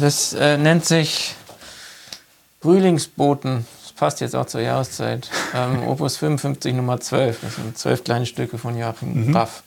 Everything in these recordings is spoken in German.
das nennt sich Frühlingsboten. Das passt jetzt auch zur Jahreszeit. Opus 55 Nummer 12. Das sind 12 kleine Stücke von Joachim Raff.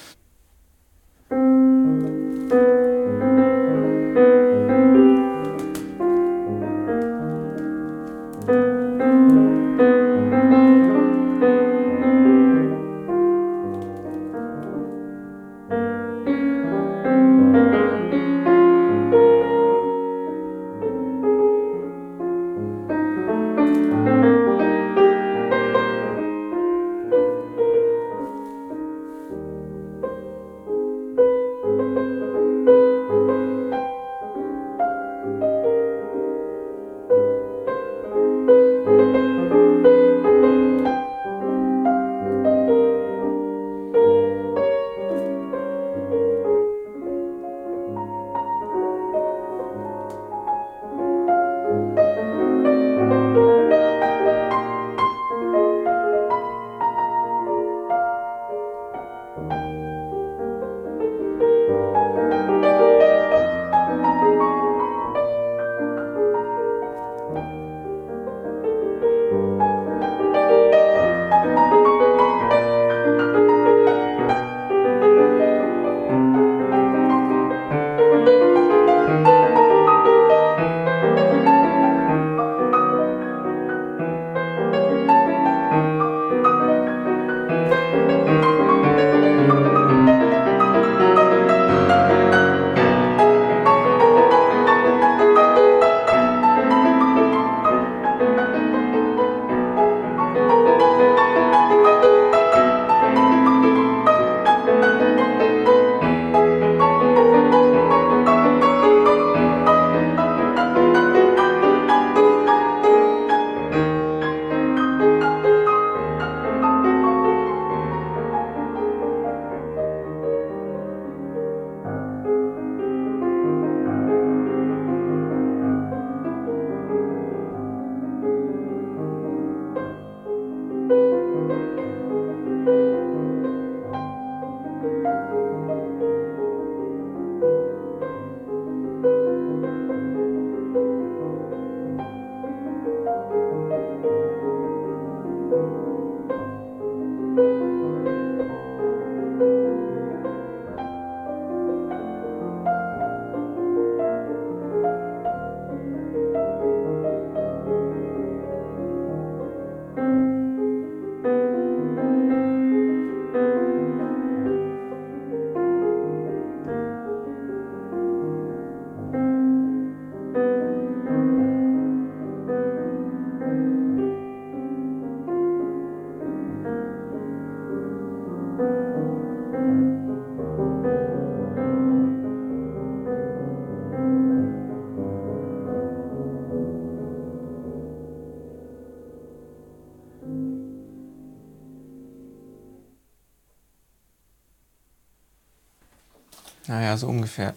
Naja, so ungefähr.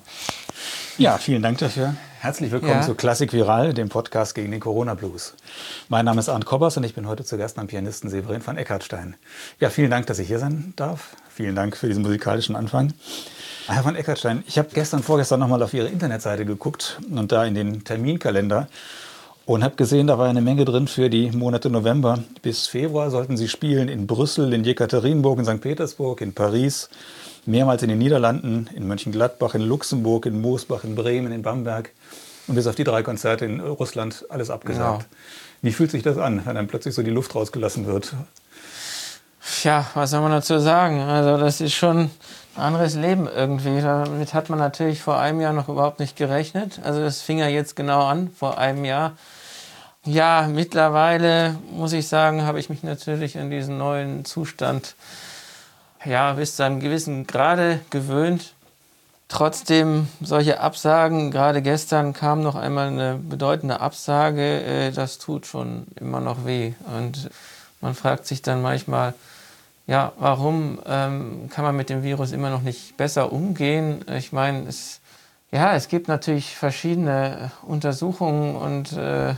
Ja, vielen Dank dafür. Herzlich willkommen zu Klassik Viral, dem Podcast gegen den Corona-Blues. Mein Name ist Arndt Koppers und ich bin heute zu Gast beim Pianisten Severin van Eckartstein. Ja, vielen Dank, dass ich hier sein darf. Vielen Dank für diesen musikalischen Anfang. Herr van Eckartstein, ich habe vorgestern nochmal auf Ihre Internetseite geguckt und da in den Terminkalender und habe gesehen, da war eine Menge drin für die Monate November. Bis Februar sollten Sie spielen in Brüssel, in Jekaterinburg, in St. Petersburg, in Paris, mehrmals in den Niederlanden, in Mönchengladbach, in Luxemburg, in Moosbach, in Bremen, in Bamberg und bis auf die 3 Konzerte in Russland alles abgesagt. Ja. Wie fühlt sich das an, wenn dann plötzlich so die Luft rausgelassen wird? Ja, was soll man dazu sagen? Also das ist schon ein anderes Leben irgendwie. Damit hat man natürlich vor einem Jahr noch überhaupt nicht gerechnet. Also das fing ja jetzt genau an, vor einem Jahr. Ja, mittlerweile, muss ich sagen, habe ich mich natürlich an diesen neuen Zustand bis zu einem gewissen Grade gewöhnt. Trotzdem solche Absagen, gerade gestern kam noch einmal eine bedeutende Absage, das tut schon immer noch weh. Und man fragt sich dann manchmal, warum kann man mit dem Virus immer noch nicht besser umgehen? Ich meine, es gibt natürlich verschiedene Untersuchungen und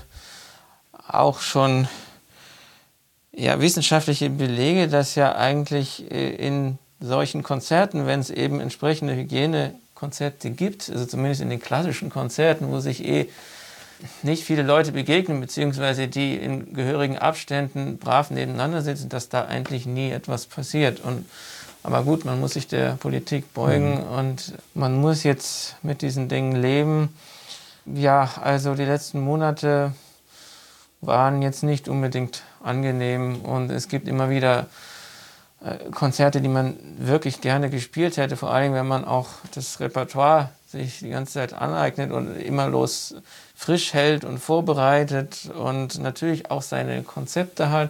auch schon wissenschaftliche Belege, dass ja eigentlich in solchen Konzerten, wenn es eben entsprechende Konzerte gibt, also zumindest in den klassischen Konzerten, wo sich nicht viele Leute begegnen, beziehungsweise die in gehörigen Abständen brav nebeneinander sitzen, dass da eigentlich nie etwas passiert. Aber gut, man muss sich der Politik beugen und man muss jetzt mit diesen Dingen leben. Ja, also die letzten Monate waren jetzt nicht unbedingt angenehm und es gibt immer wieder Konzerte, die man wirklich gerne gespielt hätte, vor allem wenn man auch das Repertoire sich die ganze Zeit aneignet und immer frisch hält und vorbereitet und natürlich auch seine Konzepte hat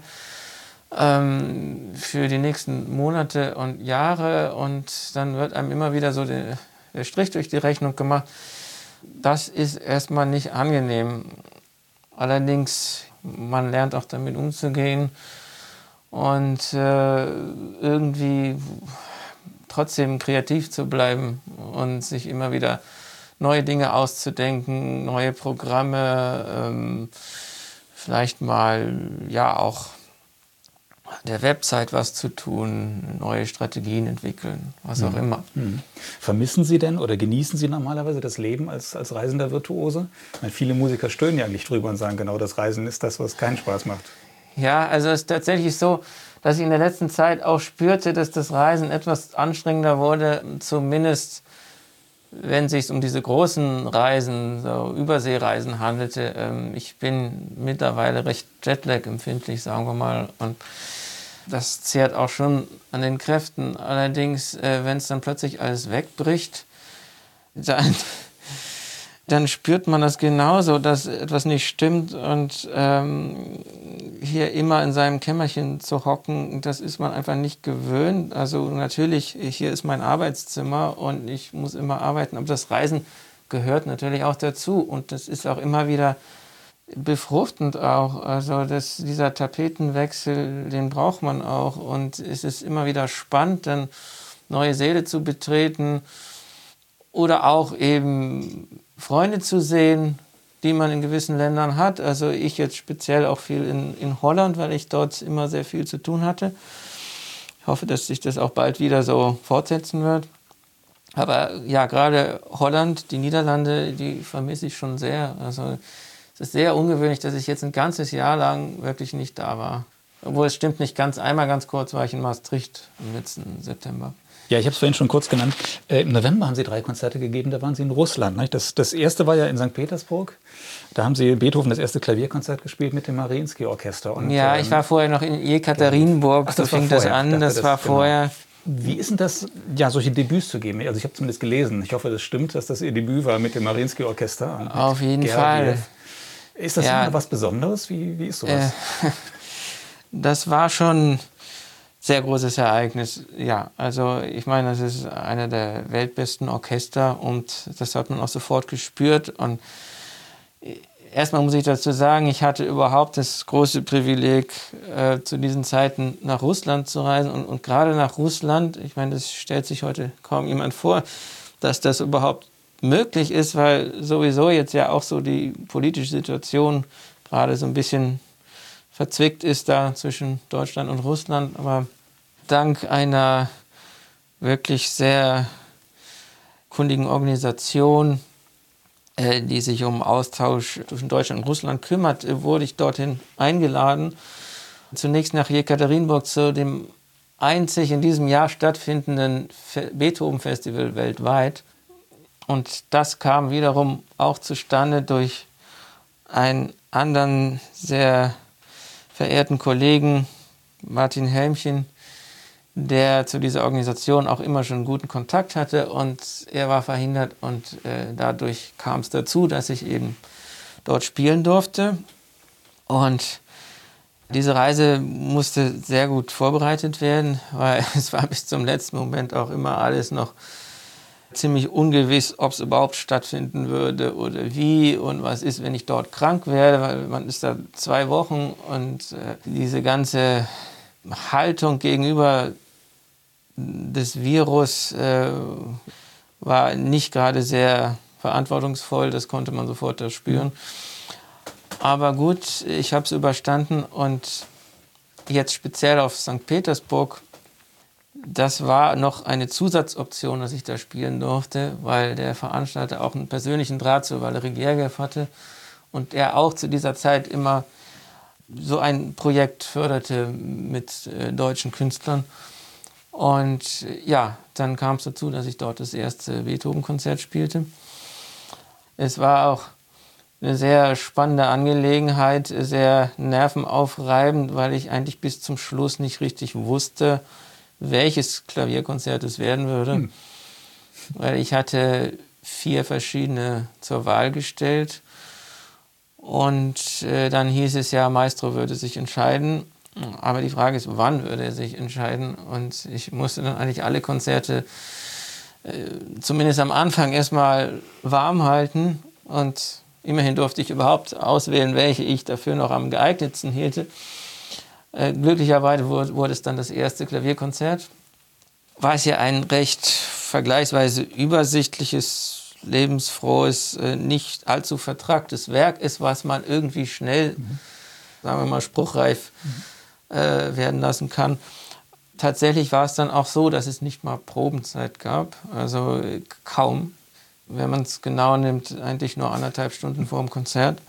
für die nächsten Monate und Jahre, und dann wird einem immer wieder so der Strich durch die Rechnung gemacht. Das ist erstmal nicht angenehm. Allerdings, man lernt auch damit umzugehen und irgendwie trotzdem kreativ zu bleiben und sich immer wieder neue Dinge auszudenken, neue Programme, vielleicht mal ja auch der Website was zu tun, neue Strategien entwickeln, was auch immer. Vermissen Sie denn oder genießen Sie normalerweise das Leben als reisender Virtuose? Ich meine, viele Musiker stöhnen ja eigentlich drüber und sagen, genau, das Reisen ist das, was keinen Spaß macht. Ja, also es ist tatsächlich so, dass ich in der letzten Zeit auch spürte, dass das Reisen etwas anstrengender wurde, zumindest wenn es sich um diese großen Reisen, so Überseereisen handelte. Ich bin mittlerweile recht Jetlag-empfindlich, sagen wir mal, und das zehrt auch schon an den Kräften. Allerdings, wenn es dann plötzlich alles wegbricht, dann spürt man das genauso, dass etwas nicht stimmt, und hier immer in seinem Kämmerchen zu hocken, das ist man einfach nicht gewöhnt. Also natürlich, hier ist mein Arbeitszimmer und ich muss immer arbeiten, aber das Reisen gehört natürlich auch dazu, und das ist auch immer wieder befruchtend auch. Also dieser Tapetenwechsel, den braucht man auch, und es ist immer wieder spannend, dann neue Säle zu betreten oder auch eben Freunde zu sehen, die man in gewissen Ländern hat. Also ich jetzt speziell auch viel in Holland, weil ich dort immer sehr viel zu tun hatte. Ich hoffe, dass sich das auch bald wieder so fortsetzen wird. Aber ja, gerade Holland, die Niederlande, die vermisse ich schon sehr. Also es ist sehr ungewöhnlich, dass ich jetzt ein ganzes Jahr lang wirklich nicht da war. Obwohl, es stimmt nicht ganz. Einmal ganz kurz war ich in Maastricht im letzten September. Ja, ich habe es vorhin schon kurz genannt. Im November haben Sie 3 Konzerte gegeben, da waren Sie in Russland. Nicht? Das erste war ja in St. Petersburg. Da haben Sie Beethoven das erste Klavierkonzert gespielt mit dem Mariinsky-Orchester. Ja, ich war vorher noch in Jekaterinburg, so fing das an, das war vorher. Wie ist denn das, ja, solche Debüts zu geben? Also ich habe zumindest gelesen, ich hoffe, das stimmt, dass das Ihr Debüt war mit dem Mariinsky-Orchester. Auf jeden Fall. Ist das immer was Besonderes? Wie ist sowas? Das war schon ein sehr großes Ereignis. Ja, also ich meine, das ist einer der weltbesten Orchester, und das hat man auch sofort gespürt. Und erstmal muss ich dazu sagen, ich hatte überhaupt das große Privileg, zu diesen Zeiten nach Russland zu reisen. Und gerade nach Russland, ich meine, das stellt sich heute kaum jemand vor, dass das überhaupt möglich ist, weil sowieso jetzt ja auch so die politische Situation gerade so ein bisschen verzwickt ist da zwischen Deutschland und Russland. Aber dank einer wirklich sehr kundigen Organisation, die sich um Austausch zwischen Deutschland und Russland kümmert, wurde ich dorthin eingeladen. Zunächst nach Jekaterinburg zu dem einzig in diesem Jahr stattfindenden Beethoven-Festival weltweit. Und das kam wiederum auch zustande durch einen anderen sehr verehrten Kollegen, Martin Helmchen, der zu dieser Organisation auch immer schon guten Kontakt hatte, und er war verhindert, und dadurch kam es dazu, dass ich eben dort spielen durfte. Und diese Reise musste sehr gut vorbereitet werden, weil es war bis zum letzten Moment auch immer alles noch ziemlich ungewiss, ob es überhaupt stattfinden würde oder wie und was ist, wenn ich dort krank werde, weil man ist da 2 Wochen, und diese ganze Haltung gegenüber des Virus war nicht gerade sehr verantwortungsvoll, das konnte man sofort da spüren. Aber gut, ich habe es überstanden, und jetzt speziell auf St. Petersburg, das war noch eine Zusatzoption, dass ich da spielen durfte, weil der Veranstalter auch einen persönlichen Draht zu Valery Gergiev hatte und er auch zu dieser Zeit immer so ein Projekt förderte mit deutschen Künstlern. Und ja, dann kam es dazu, dass ich dort das erste Beethoven-Konzert spielte. Es war auch eine sehr spannende Angelegenheit, sehr nervenaufreibend, weil ich eigentlich bis zum Schluss nicht richtig wusste, welches Klavierkonzert es werden würde. Weil ich hatte 4 verschiedene zur Wahl gestellt. Und dann hieß es ja, Maestro würde sich entscheiden. Aber die Frage ist, wann würde er sich entscheiden? Und ich musste dann eigentlich alle Konzerte zumindest am Anfang erstmal warm halten. Und immerhin durfte ich überhaupt auswählen, welche ich dafür noch am geeignetsten hielte. Glücklicherweise wurde es dann das erste Klavierkonzert. War es ja ein recht vergleichsweise übersichtliches, lebensfrohes, nicht allzu vertracktes Werk ist, was man irgendwie schnell, sagen wir mal, spruchreif werden lassen kann. Tatsächlich war es dann auch so, dass es nicht mal Probenzeit gab, also kaum. Wenn man es genau nimmt, eigentlich nur 1,5 Stunden vor dem Konzert.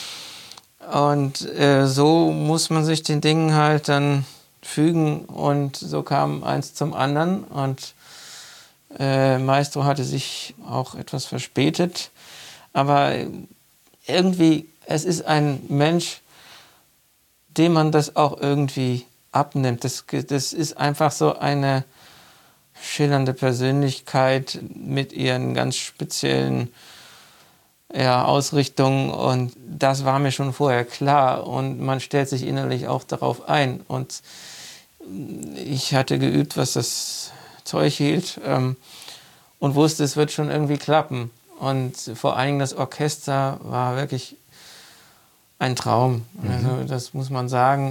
Und so muss man sich den Dingen halt dann fügen und so kam eins zum anderen und Maestro hatte sich auch etwas verspätet, aber irgendwie, es ist ein Mensch, dem man das auch irgendwie abnimmt. Das ist einfach so eine schillernde Persönlichkeit mit ihren ganz speziellen Ausrichtungen und das war mir schon vorher klar und man stellt sich innerlich auch darauf ein und ich hatte geübt, was das Zeug hielt und wusste, es wird schon irgendwie klappen und vor allen Dingen das Orchester war wirklich ein Traum, also das muss man sagen,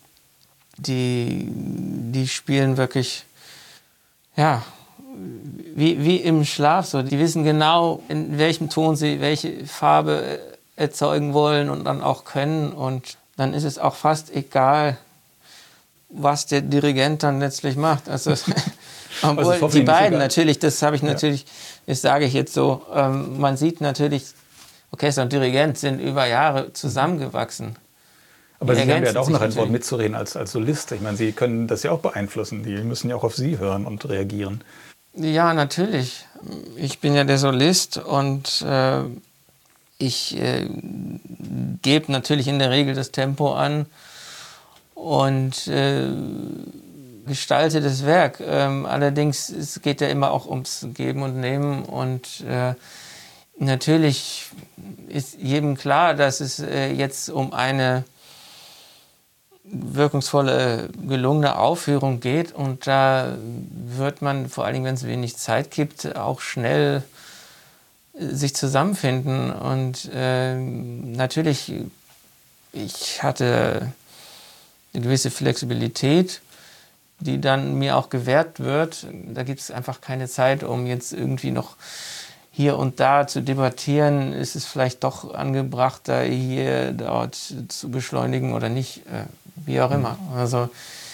die spielen wirklich, ja, wie im Schlaf so. Die wissen genau, in welchem Ton sie welche Farbe erzeugen wollen und dann auch können. Und dann ist es auch fast egal, was der Dirigent dann letztlich macht. Also, obwohl die beiden natürlich, das habe ich natürlich, das sage ich jetzt so, man sieht natürlich, Orchester und Dirigent sind über Jahre zusammengewachsen. Aber Sie haben ja auch noch ein Wort mitzureden als Solist. Ich meine, Sie können das ja auch beeinflussen. Die müssen ja auch auf Sie hören und reagieren. Ja, natürlich. Ich bin ja der Solist und ich gebe natürlich in der Regel das Tempo an und gestalte das Werk. Allerdings es geht ja immer auch ums Geben und Nehmen und natürlich ist jedem klar, dass es jetzt um eine wirkungsvolle, gelungene Aufführung geht und da wird man, vor allen Dingen, wenn es wenig Zeit gibt, auch schnell sich zusammenfinden und natürlich, ich hatte eine gewisse Flexibilität, die dann mir auch gewährt wird. Da gibt es einfach keine Zeit, um jetzt irgendwie noch hier und da zu debattieren, ist es vielleicht doch angebrachter, hier, dort zu beschleunigen oder nicht, wie auch immer. Also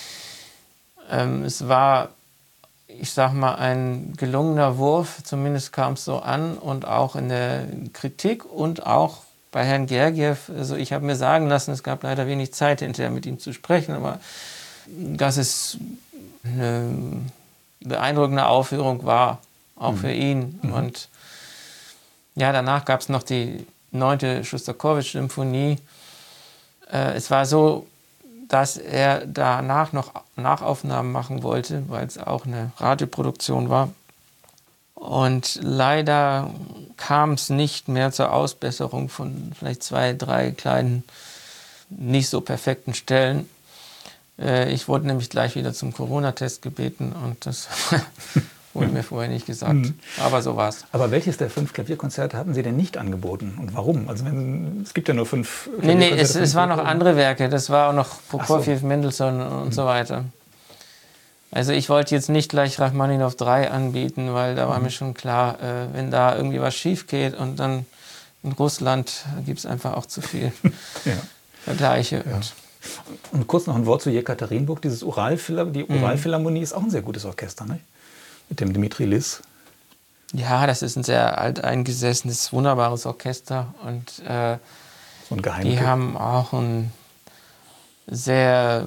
es war, ich sag mal, ein gelungener Wurf, zumindest kam es so an und auch in der Kritik und auch bei Herrn Gergiev, also ich habe mir sagen lassen, es gab leider wenig Zeit hinterher mit ihm zu sprechen, aber dass es eine beeindruckende Aufführung war, auch für ihn. Und ja, danach gab es noch die 9. Schostakowitsch-Symphonie. Es war so, dass er danach noch Nachaufnahmen machen wollte, weil es auch eine Radioproduktion war. Und leider kam es nicht mehr zur Ausbesserung von vielleicht 2, 3 kleinen, nicht so perfekten Stellen. Ich wurde nämlich gleich wieder zum Corona-Test gebeten und das wurde mir vorher nicht gesagt. Aber so war's. Aber welches der 5 Klavierkonzerte hatten Sie denn nicht angeboten und warum? Also es gibt ja nur 5 Klavierkonzerte. Nee, es waren noch andere Werke. Das war auch noch Prokofjew, Mendelssohn und so weiter. Also ich wollte jetzt nicht gleich Rachmaninow 3 anbieten, weil da war mir schon klar, wenn da irgendwie was schief geht und dann in Russland gibt es einfach auch zu viel Vergleiche. Ja. Und kurz noch ein Wort zu Jekaterinburg. Die Uralphilharmonie ist auch ein sehr gutes Orchester, ne? Mit dem Dmitri Liss. Ja, das ist ein sehr alteingesessenes, wunderbares Orchester. Und so ein Geheimtipp. Die haben auch einen sehr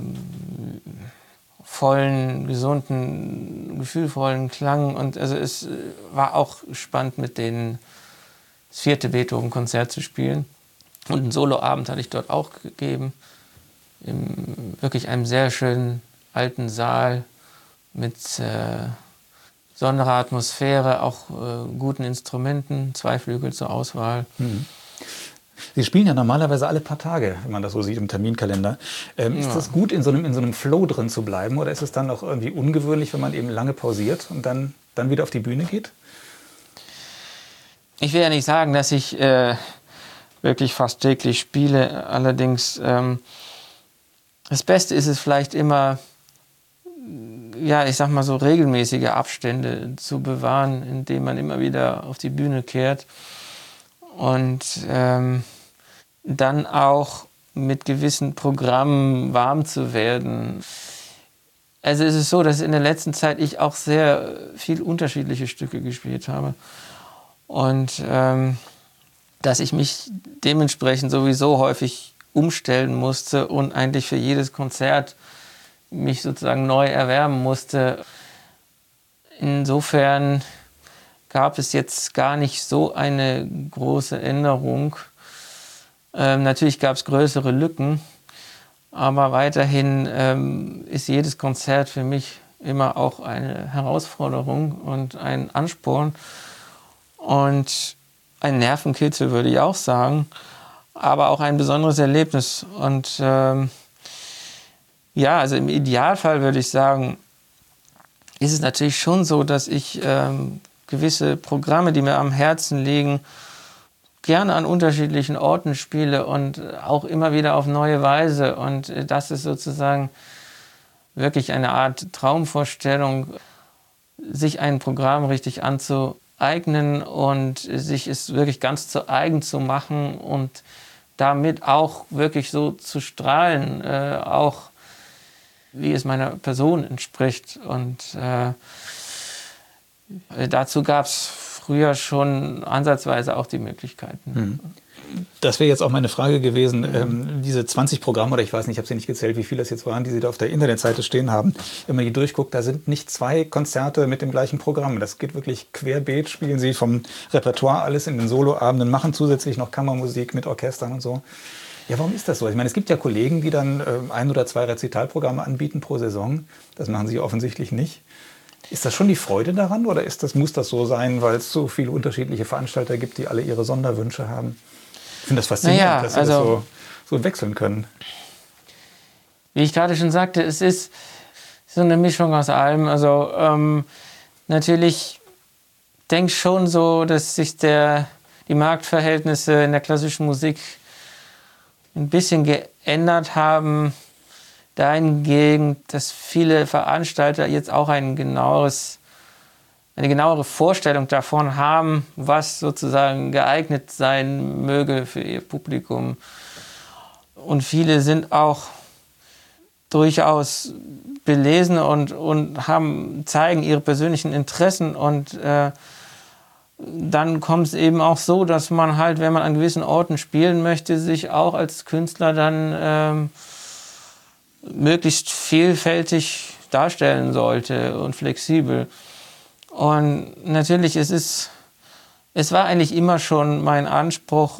vollen, gesunden, gefühlvollen Klang. Und also es war auch spannend, mit denen das 4. Beethoven-Konzert zu spielen. Und einen Soloabend hatte ich dort auch gegeben. In wirklich einem sehr schönen alten Saal mit besonderer Atmosphäre, auch guten Instrumenten, 2 Flügel zur Auswahl. Mhm. Sie spielen ja normalerweise alle paar Tage, wenn man das so sieht im Terminkalender. Ist das gut, in so einem Flow drin zu bleiben, oder ist es dann auch irgendwie ungewöhnlich, wenn man eben lange pausiert und dann wieder auf die Bühne geht? Ich will ja nicht sagen, dass ich wirklich fast täglich spiele. Allerdings, das Beste ist es vielleicht immer, ja, ich sag mal so regelmäßige Abstände zu bewahren, indem man immer wieder auf die Bühne kehrt und dann auch mit gewissen Programmen warm zu werden. Also es ist so, dass in der letzten Zeit ich auch sehr viel unterschiedliche Stücke gespielt habe und dass ich mich dementsprechend sowieso häufig umstellen musste und eigentlich für jedes Konzert mich sozusagen neu erwärmen musste. Insofern gab es jetzt gar nicht so eine große Änderung. Natürlich gab es größere Lücken, aber weiterhin ist jedes Konzert für mich immer auch eine Herausforderung und ein Ansporn und ein Nervenkitzel, würde ich auch sagen, aber auch ein besonderes Erlebnis. Und ja, also im Idealfall würde ich sagen, ist es natürlich schon so, dass ich gewisse Programme, die mir am Herzen liegen, gerne an unterschiedlichen Orten spiele und auch immer wieder auf neue Weise. Und das ist sozusagen wirklich eine Art Traumvorstellung, sich ein Programm richtig anzueignen und sich es wirklich ganz zu eigen zu machen und damit auch wirklich so zu strahlen, auch wie es meiner Person entspricht. Und dazu gab es früher schon ansatzweise auch die Möglichkeiten. Das wäre jetzt auch meine Frage gewesen, diese 20 Programme, oder ich weiß nicht, ich habe sie nicht gezählt, wie viele das jetzt waren, die Sie da auf der Internetseite stehen haben. Wenn man die durchguckt, da sind nicht 2 Konzerte mit dem gleichen Programm. Das geht wirklich querbeet, spielen Sie vom Repertoire alles in den Soloabenden, machen zusätzlich noch Kammermusik mit Orchestern und so. Ja, warum ist das so? Ich meine, es gibt ja Kollegen, die dann 1 oder 2 Rezitalprogramme anbieten pro Saison. Das machen Sie offensichtlich nicht. Ist das schon die Freude daran oder muss das so sein, weil es so viele unterschiedliche Veranstalter gibt, die alle ihre Sonderwünsche haben? Ich finde das faszinierend, dass Sie das so wechseln können. Wie ich gerade schon sagte, es ist so eine Mischung aus allem. Also natürlich denke ich schon so, dass sich die Marktverhältnisse in der klassischen Musik ein bisschen geändert haben. Dahingegen, dass viele Veranstalter jetzt auch eine genauere Vorstellung davon haben, was sozusagen geeignet sein möge für ihr Publikum. Und viele sind auch durchaus belesen und zeigen ihre persönlichen Interessen. Und dann kommt es eben auch so, dass man halt, wenn man an gewissen Orten spielen möchte, sich auch als Künstler dann möglichst vielfältig darstellen sollte und flexibel. Und natürlich, es war eigentlich immer schon mein Anspruch,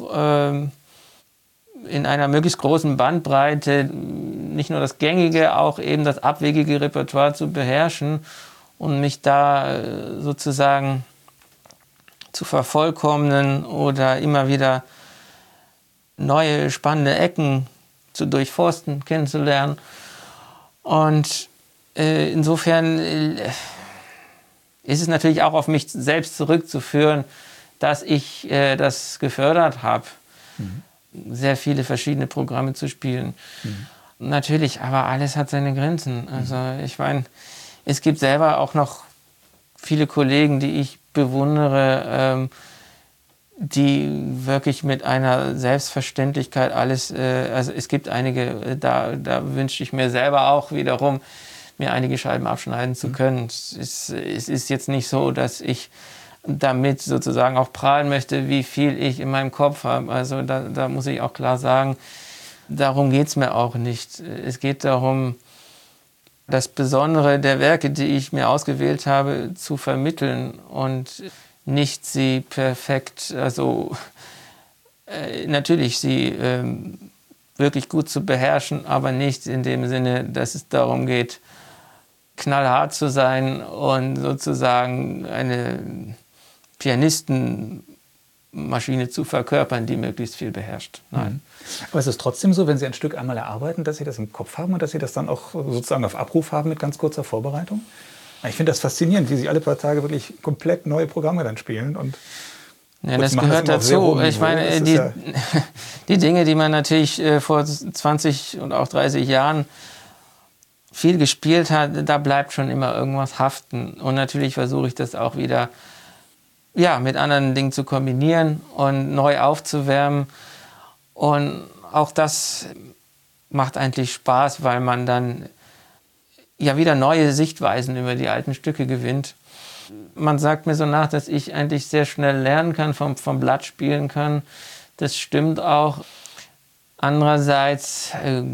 in einer möglichst großen Bandbreite nicht nur das gängige, auch eben das abwegige Repertoire zu beherrschen und mich da sozusagen zu vervollkommnen oder immer wieder neue spannende Ecken zu durchforsten, kennenzulernen. Und insofern ist es natürlich auch auf mich selbst zurückzuführen, dass ich das gefördert habe, sehr viele verschiedene Programme zu spielen. Natürlich, aber alles hat seine Grenzen. Also ich meine, es gibt selber auch noch viele Kollegen, die ich bewundere, die wirklich mit einer Selbstverständlichkeit alles, also es gibt einige, da wünsche ich mir selber auch wiederum, mir einige Scheiben abschneiden zu können. Es ist jetzt nicht so, dass ich damit sozusagen auch prahlen möchte, wie viel ich in meinem Kopf habe. Also da muss ich auch klar sagen, darum geht es mir auch nicht. Es geht darum, das Besondere der Werke, die ich mir ausgewählt habe, zu vermitteln und nicht sie perfekt, also natürlich sie wirklich gut zu beherrschen, aber nicht in dem Sinne, dass es darum geht, knallhart zu sein und sozusagen eine Pianistenmaschine zu verkörpern, die möglichst viel beherrscht. Nein. Aber es ist trotzdem so, wenn Sie ein Stück einmal erarbeiten, dass Sie das im Kopf haben und dass Sie das dann auch sozusagen auf Abruf haben mit ganz kurzer Vorbereitung? Ich finde das faszinierend, wie Sie alle paar Tage wirklich komplett neue Programme dann spielen. Und ja, das gehört dazu. Ich meine, die Dinge, die man natürlich vor 20 und auch 30 Jahren viel gespielt hat, da bleibt schon immer irgendwas haften. Und natürlich versuche ich das auch wieder mit anderen Dingen zu kombinieren und neu aufzuwärmen. Und auch das macht eigentlich Spaß, weil man dann wieder neue Sichtweisen über die alten Stücke gewinnt. Man sagt mir so nach, dass ich eigentlich sehr schnell lernen kann, vom Blatt spielen kann. Das stimmt auch. Andererseits,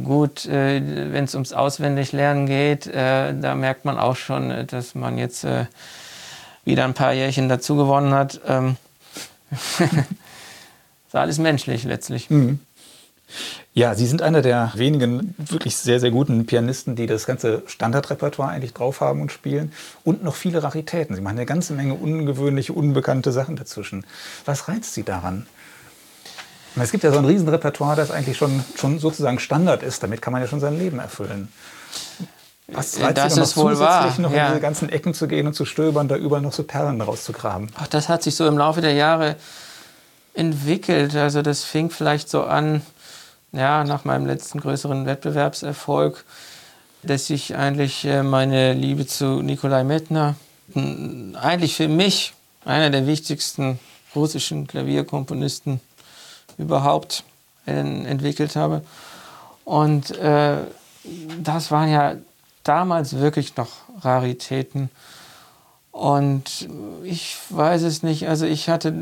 wenn es ums Auswendiglernen geht, da merkt man auch schon, dass man jetzt wieder ein paar Jährchen dazu gewonnen hat. Ist alles menschlich letztlich. Mhm. Ja, Sie sind einer der wenigen wirklich sehr, sehr guten Pianisten, die das ganze Standardrepertoire eigentlich drauf haben und spielen. Und noch viele Raritäten. Sie machen eine ganze Menge ungewöhnliche, unbekannte Sachen dazwischen. Was reizt Sie daran? Es gibt ja so ein Riesenrepertoire, das eigentlich schon sozusagen Standard ist. Damit kann man ja schon sein Leben erfüllen. Was reizt das Sie noch ist wohl zusätzlich wahr. noch in diese ganzen Ecken zu gehen und zu stöbern, da überall noch so Perlen rauszugraben? Ach, das hat sich so im Laufe der Jahre entwickelt. Also das fing vielleicht so an, nach meinem letzten größeren Wettbewerbserfolg, dass ich eigentlich meine Liebe zu Nikolai Medtner, eigentlich für mich einer der wichtigsten russischen Klavierkomponisten überhaupt, entwickelt habe. Und das waren ja damals wirklich noch Raritäten. Und ich weiß es nicht, also ich hatte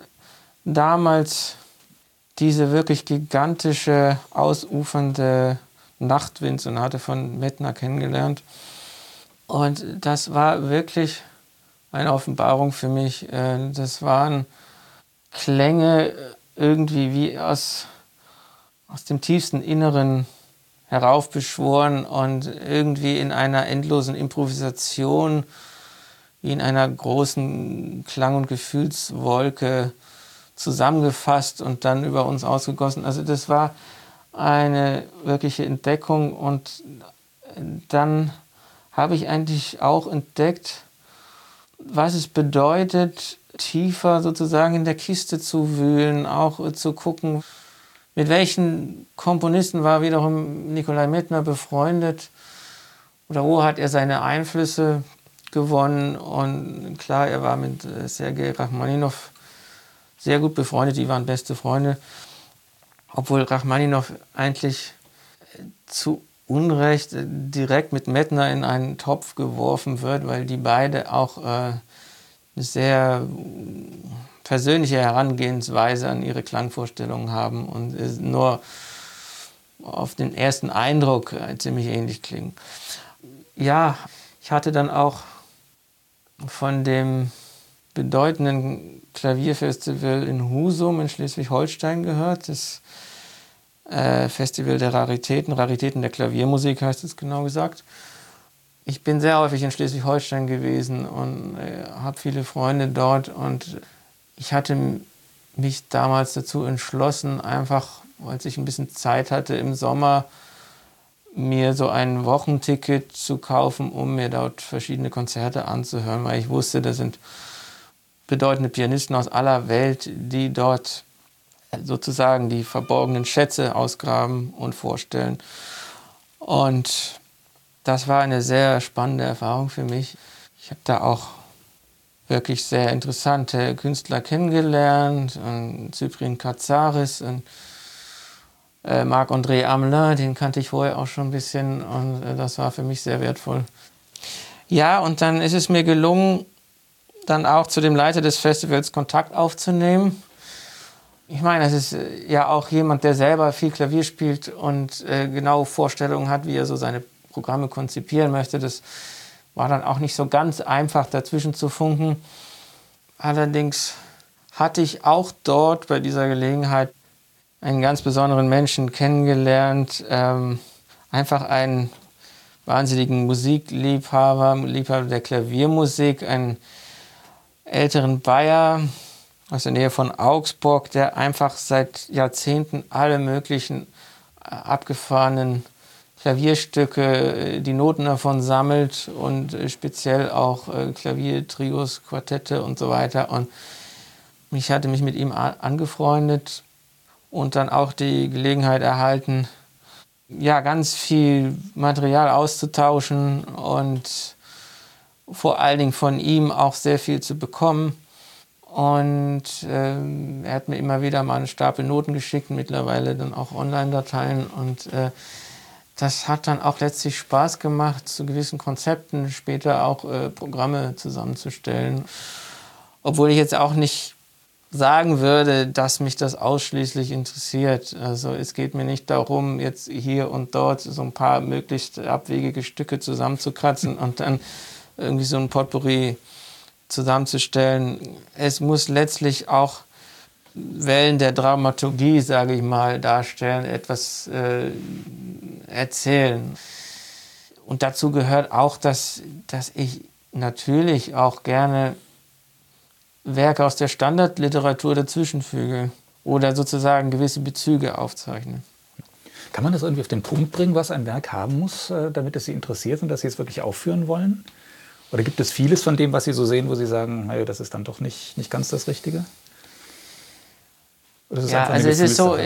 damals diese wirklich gigantische, ausufernde Nachtwindsonate von Medtner kennengelernt. Und das war wirklich eine Offenbarung für mich. Das waren Klänge irgendwie wie aus dem tiefsten Inneren heraufbeschworen und irgendwie in einer endlosen Improvisation, wie in einer großen Klang- und Gefühlswolke zusammengefasst und dann über uns ausgegossen. Also das war eine wirkliche Entdeckung und dann habe ich eigentlich auch entdeckt, was es bedeutet, tiefer sozusagen in der Kiste zu wühlen, auch zu gucken, mit welchen Komponisten war wiederum Nikolai Medtner befreundet oder wo hat er seine Einflüsse gewonnen. Und klar, er war mit Sergei Rachmaninow sehr gut befreundet, die waren beste Freunde, obwohl Rachmaninow eigentlich zu Unrecht direkt mit Medtner in einen Topf geworfen wird, weil die beide auch eine sehr persönliche Herangehensweise an ihre Klangvorstellungen haben und nur auf den ersten Eindruck ziemlich ähnlich klingen. Ja, ich hatte dann auch von dem bedeutenden Klavierfestival in Husum in Schleswig-Holstein gehört, das Festival der Raritäten der Klaviermusik heißt es genau gesagt. Ich bin sehr häufig in Schleswig-Holstein gewesen und habe viele Freunde dort und ich hatte mich damals dazu entschlossen, einfach, weil ich ein bisschen Zeit hatte im Sommer, mir so ein Wochenticket zu kaufen, um mir dort verschiedene Konzerte anzuhören, weil ich wusste, da sind bedeutende Pianisten aus aller Welt, die dort sozusagen die verborgenen Schätze ausgraben und vorstellen. Und das war eine sehr spannende Erfahrung für mich. Ich habe da auch wirklich sehr interessante Künstler kennengelernt. Cyprien Katsaris und Marc-André Amelin, den kannte ich vorher auch schon ein bisschen und das war für mich sehr wertvoll. Ja, und dann ist es mir gelungen, dann auch zu dem Leiter des Festivals Kontakt aufzunehmen. Ich meine, das ist ja auch jemand, der selber viel Klavier spielt und genaue Vorstellungen hat, wie er so seine Programme konzipieren möchte. Das war dann auch nicht so ganz einfach, dazwischen zu funken. Allerdings hatte ich auch dort bei dieser Gelegenheit einen ganz besonderen Menschen kennengelernt. Einfach einen wahnsinnigen Musikliebhaber, Liebhaber der Klaviermusik, einen älteren Bayer aus der Nähe von Augsburg, der einfach seit Jahrzehnten alle möglichen abgefahrenen Klavierstücke, die Noten davon sammelt und speziell auch Klaviertrios, Quartette und so weiter. Und ich hatte mich mit ihm angefreundet und dann auch die Gelegenheit erhalten, ja, ganz viel Material auszutauschen und vor allen Dingen von ihm auch sehr viel zu bekommen. Und er hat mir immer wieder mal einen Stapel Noten geschickt, mittlerweile dann auch Online-Dateien. Und das hat dann auch letztlich Spaß gemacht, zu gewissen Konzepten später auch Programme zusammenzustellen. Obwohl ich jetzt auch nicht sagen würde, dass mich das ausschließlich interessiert. Also es geht mir nicht darum, jetzt hier und dort so ein paar möglichst abwegige Stücke zusammenzukratzen und dann irgendwie so ein Potpourri zusammenzustellen. Es muss letztlich auch Wellen der Dramaturgie, sage ich mal, darstellen, etwas erzählen. Und dazu gehört auch, dass ich natürlich auch gerne Werke aus der Standardliteratur dazwischenfüge oder sozusagen gewisse Bezüge aufzeichne. Kann man das irgendwie auf den Punkt bringen, was ein Werk haben muss, damit es Sie interessiert und dass Sie es wirklich aufführen wollen? Oder gibt es vieles von dem, was Sie so sehen, wo Sie sagen, naja, das ist dann doch nicht ganz das Richtige? Oder ist es ja, also es ist so,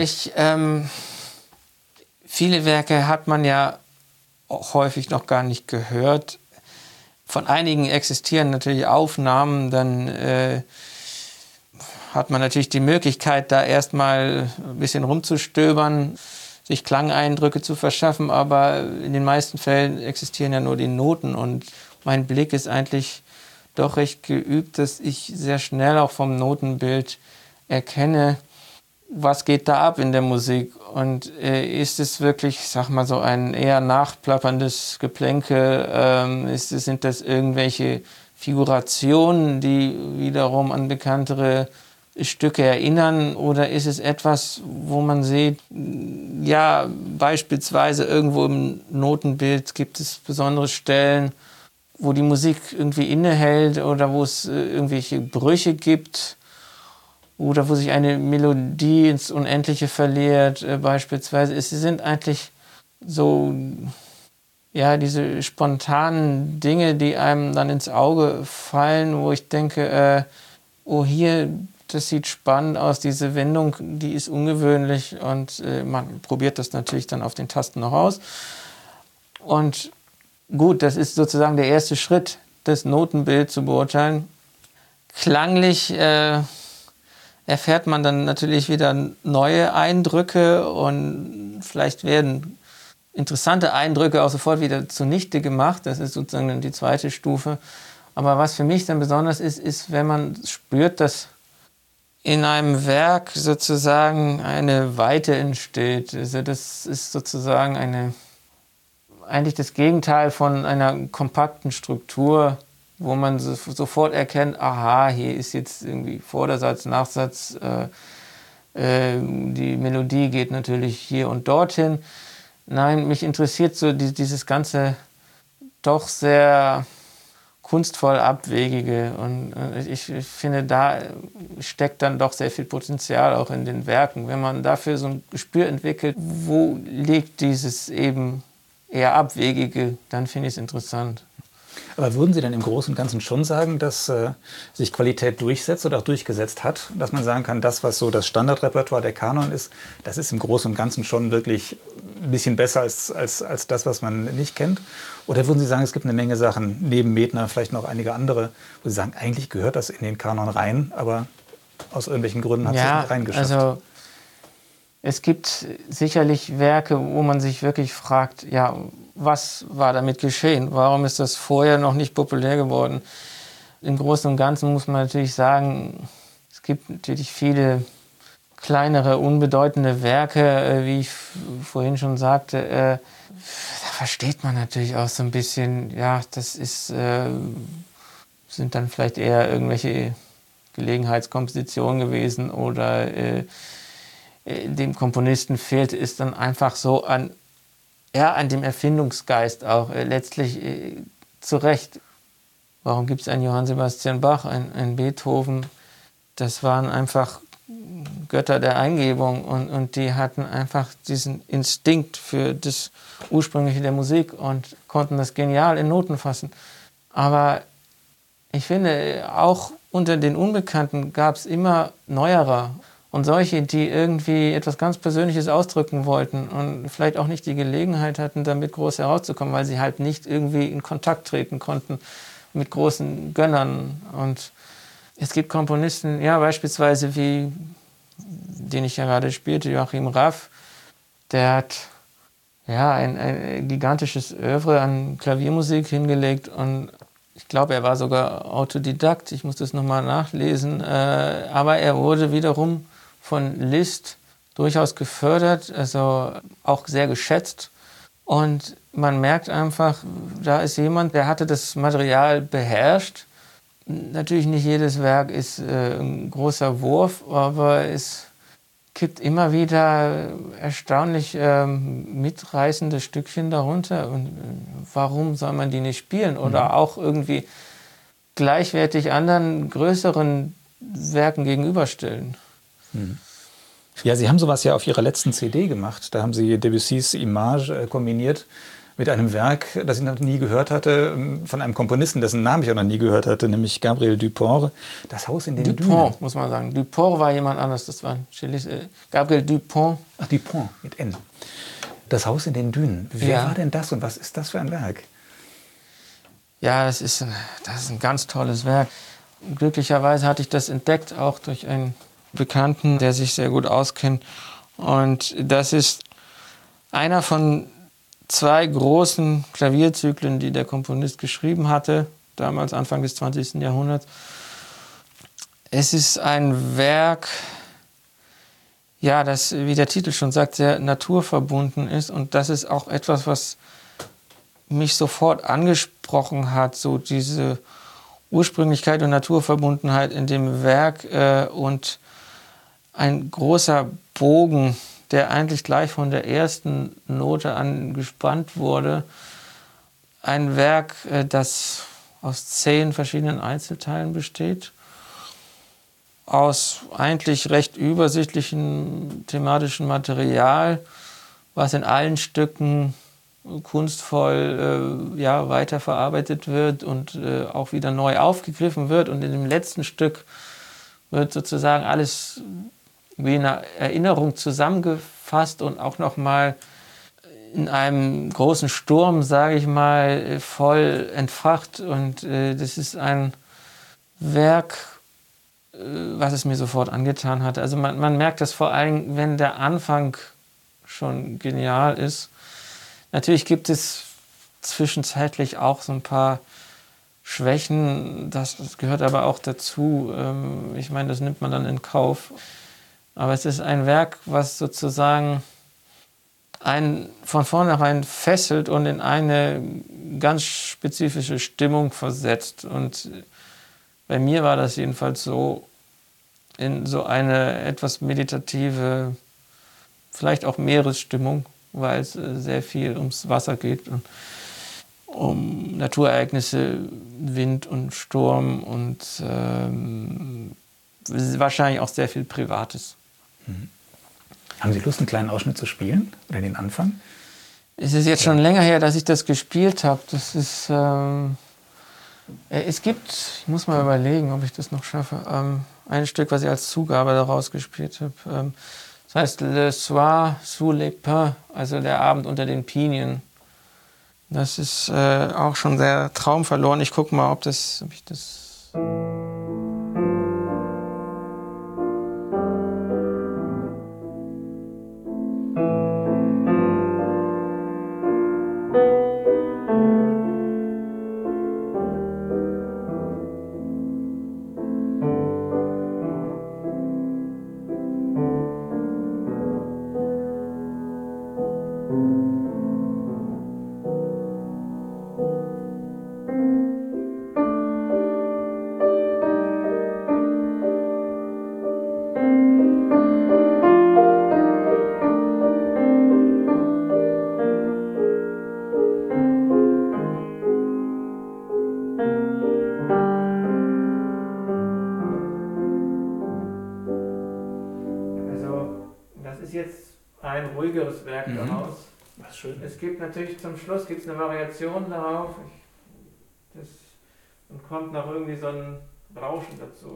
viele Werke hat man ja auch häufig noch gar nicht gehört. Von einigen existieren natürlich Aufnahmen, dann hat man natürlich die Möglichkeit, da erstmal ein bisschen rumzustöbern, sich Klangeindrücke zu verschaffen, aber in den meisten Fällen existieren ja nur die Noten und mein Blick ist eigentlich doch recht geübt, dass ich sehr schnell auch vom Notenbild erkenne, was geht da ab in der Musik und ist es wirklich, ich sag mal so, ein eher nachplapperndes Geplänkel, sind das irgendwelche Figurationen, die wiederum an bekanntere Stücke erinnern oder ist es etwas, wo man sieht, ja, beispielsweise irgendwo im Notenbild gibt es besondere Stellen, wo die Musik irgendwie innehält oder wo es irgendwelche Brüche gibt oder wo sich eine Melodie ins Unendliche verliert, beispielsweise. Es sind eigentlich so, ja, diese spontanen Dinge, die einem dann ins Auge fallen, wo ich denke, oh, hier, das sieht spannend aus, diese Wendung, die ist ungewöhnlich und man probiert das natürlich dann auf den Tasten noch aus. Und gut, das ist sozusagen der erste Schritt, das Notenbild zu beurteilen. Klanglich erfährt man dann natürlich wieder neue Eindrücke und vielleicht werden interessante Eindrücke auch sofort wieder zunichte gemacht. Das ist sozusagen dann die zweite Stufe. Aber was für mich dann besonders ist, wenn man spürt, dass in einem Werk sozusagen eine Weite entsteht. Also das ist sozusagen eigentlich das Gegenteil von einer kompakten Struktur, wo man sofort erkennt, aha, hier ist jetzt irgendwie Vordersatz, Nachsatz, die Melodie geht natürlich hier und dorthin. Nein, mich interessiert so dieses ganze doch sehr kunstvoll Abwegige und ich finde, da steckt dann doch sehr viel Potenzial auch in den Werken. Wenn man dafür so ein Gespür entwickelt, wo liegt dieses eben eher Abwegige, dann finde ich es interessant. Aber würden Sie denn im Großen und Ganzen schon sagen, dass sich Qualität durchsetzt oder auch durchgesetzt hat? Dass man sagen kann, das, was so das Standardrepertoire der Kanon ist, das ist im Großen und Ganzen schon wirklich ein bisschen besser als das, was man nicht kennt? Oder würden Sie sagen, es gibt eine Menge Sachen, neben Medtner vielleicht noch einige andere, wo Sie sagen, eigentlich gehört das in den Kanon rein, aber aus irgendwelchen Gründen hat es nicht reingeschafft? Also es gibt sicherlich Werke, wo man sich wirklich fragt, ja, was war damit geschehen? Warum ist das vorher noch nicht populär geworden? Im Großen und Ganzen muss man natürlich sagen, es gibt natürlich viele kleinere, unbedeutende Werke, wie ich vorhin schon sagte. Da versteht man natürlich auch so ein bisschen, ja, das sind dann vielleicht eher irgendwelche Gelegenheitskompositionen gewesen oder dem Komponisten fehlt es dann einfach so an dem Erfindungsgeist auch. Letztlich zu Recht. Warum gibt es einen Johann Sebastian Bach, einen Beethoven? Das waren einfach Götter der Eingebung und die hatten einfach diesen Instinkt für das Ursprüngliche der Musik und konnten das genial in Noten fassen. Aber ich finde, auch unter den Unbekannten gab es immer Neuere und solche, die irgendwie etwas ganz Persönliches ausdrücken wollten und vielleicht auch nicht die Gelegenheit hatten, damit groß herauszukommen, weil sie halt nicht irgendwie in Kontakt treten konnten mit großen Gönnern. Und es gibt Komponisten, ja, beispielsweise wie, den ich ja gerade spielte, Joachim Raff, der hat ja ein gigantisches Œuvre an Klaviermusik hingelegt und ich glaube, er war sogar Autodidakt, ich muss das nochmal nachlesen, aber er wurde wiederum von Liszt durchaus gefördert, also auch sehr geschätzt. Und man merkt einfach, da ist jemand, der hatte das Material beherrscht. Natürlich nicht jedes Werk ist ein großer Wurf, aber es gibt immer wieder erstaunlich mitreißende Stückchen darunter. Und warum soll man die nicht spielen? Oder auch irgendwie gleichwertig anderen größeren Werken gegenüberstellen. Ja, Sie haben sowas ja auf Ihrer letzten CD gemacht. Da haben Sie Debussys Image kombiniert mit einem Werk, das ich noch nie gehört hatte, von einem Komponisten, dessen Namen ich auch noch nie gehört hatte, nämlich Gabriel Dupont. Das Haus in den Dünen. Dupont, muss man sagen. Dupont war jemand anderes, das war Gabriel Dupont. Ach, Dupont mit N. Das Haus in den Dünen. Wer war denn das und was ist das für ein Werk? Ja, das ist ein ganz tolles Werk. Glücklicherweise hatte ich das entdeckt, auch durch einen Bekannten, der sich sehr gut auskennt. Und das ist einer von 2 großen Klavierzyklen, die der Komponist geschrieben hatte, damals Anfang des 20. Jahrhunderts. Es ist ein Werk, ja, das, wie der Titel schon sagt, sehr naturverbunden ist. Und das ist auch etwas, was mich sofort angesprochen hat, so diese Ursprünglichkeit und Naturverbundenheit in dem Werk und ein großer Bogen, der eigentlich gleich von der ersten Note an gespannt wurde. Ein Werk, das aus 10 verschiedenen Einzelteilen besteht, aus eigentlich recht übersichtlichem thematischen Material, was in allen Stücken kunstvoll weiterverarbeitet wird und auch wieder neu aufgegriffen wird. Und in dem letzten Stück wird sozusagen alles wie eine Erinnerung zusammengefasst und auch nochmal in einem großen Sturm, sage ich mal, voll entfacht. Und das ist ein Werk, was es mir sofort angetan hat. Also man merkt das vor allem, wenn der Anfang schon genial ist. Natürlich gibt es zwischenzeitlich auch so ein paar Schwächen, das gehört aber auch dazu. Ich meine, das nimmt man dann in Kauf. Aber es ist ein Werk, was sozusagen einen von vornherein fesselt und in eine ganz spezifische Stimmung versetzt. Und bei mir war das jedenfalls so, in so eine etwas meditative, vielleicht auch Meeresstimmung, weil es sehr viel ums Wasser geht und um Naturereignisse, Wind und Sturm und wahrscheinlich auch sehr viel Privates. Haben Sie Lust, einen kleinen Ausschnitt zu spielen oder den Anfang? Es ist jetzt schon länger her, dass ich das gespielt habe. Das ist, es gibt, ich muss mal überlegen, ob ich das noch schaffe, ein Stück, was ich als Zugabe daraus gespielt habe. Das heißt Le Soir sous les Pins, also der Abend unter den Pinien. Das ist auch schon sehr traumverloren. Ich gucke mal, ob ich das... Ein ruhigeres Werk daraus. Das ist schön. Es gibt natürlich zum Schluss eine Variation darauf. Und kommt noch irgendwie so ein Rauschen dazu.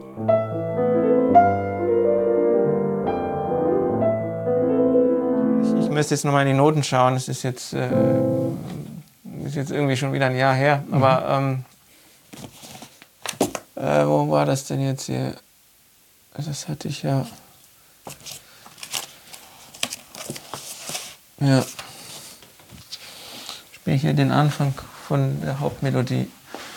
Ich müsste jetzt nochmal in die Noten schauen. Es ist jetzt irgendwie schon wieder ein Jahr her. Aber wo war das denn jetzt hier? Das hatte ich ja. Ja. Ich spiele hier den Anfang von der Hauptmelodie.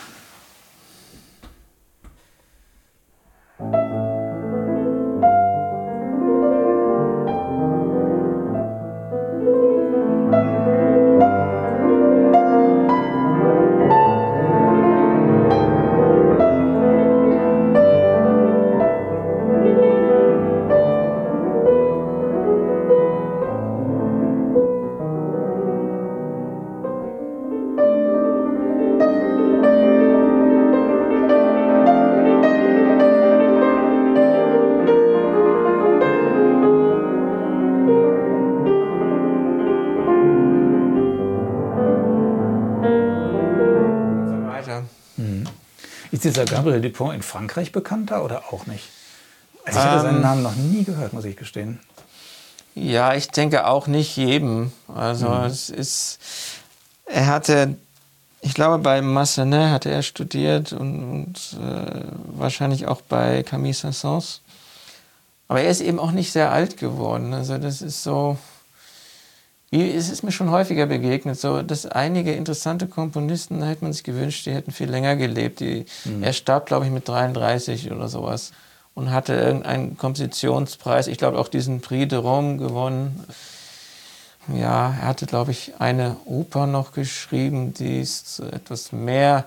Ist dieser Gabriel Dupont in Frankreich bekannter oder auch nicht? Also ich hatte seinen Namen noch nie gehört, muss ich gestehen. Ja, ich denke auch nicht jedem. Also er hatte, ich glaube bei Massenet hatte er studiert und wahrscheinlich auch bei Camille Saint-Saëns. Aber er ist eben auch nicht sehr alt geworden. Also das ist so, es ist mir schon häufiger begegnet, so, dass einige interessante Komponisten, da hätte man sich gewünscht, die hätten viel länger gelebt. Er starb, glaube ich, mit 33 oder sowas und hatte irgendeinen Kompositionspreis, ich glaube auch diesen Prix de Rome gewonnen. Ja, er hatte, glaube ich, eine Oper noch geschrieben, die etwas mehr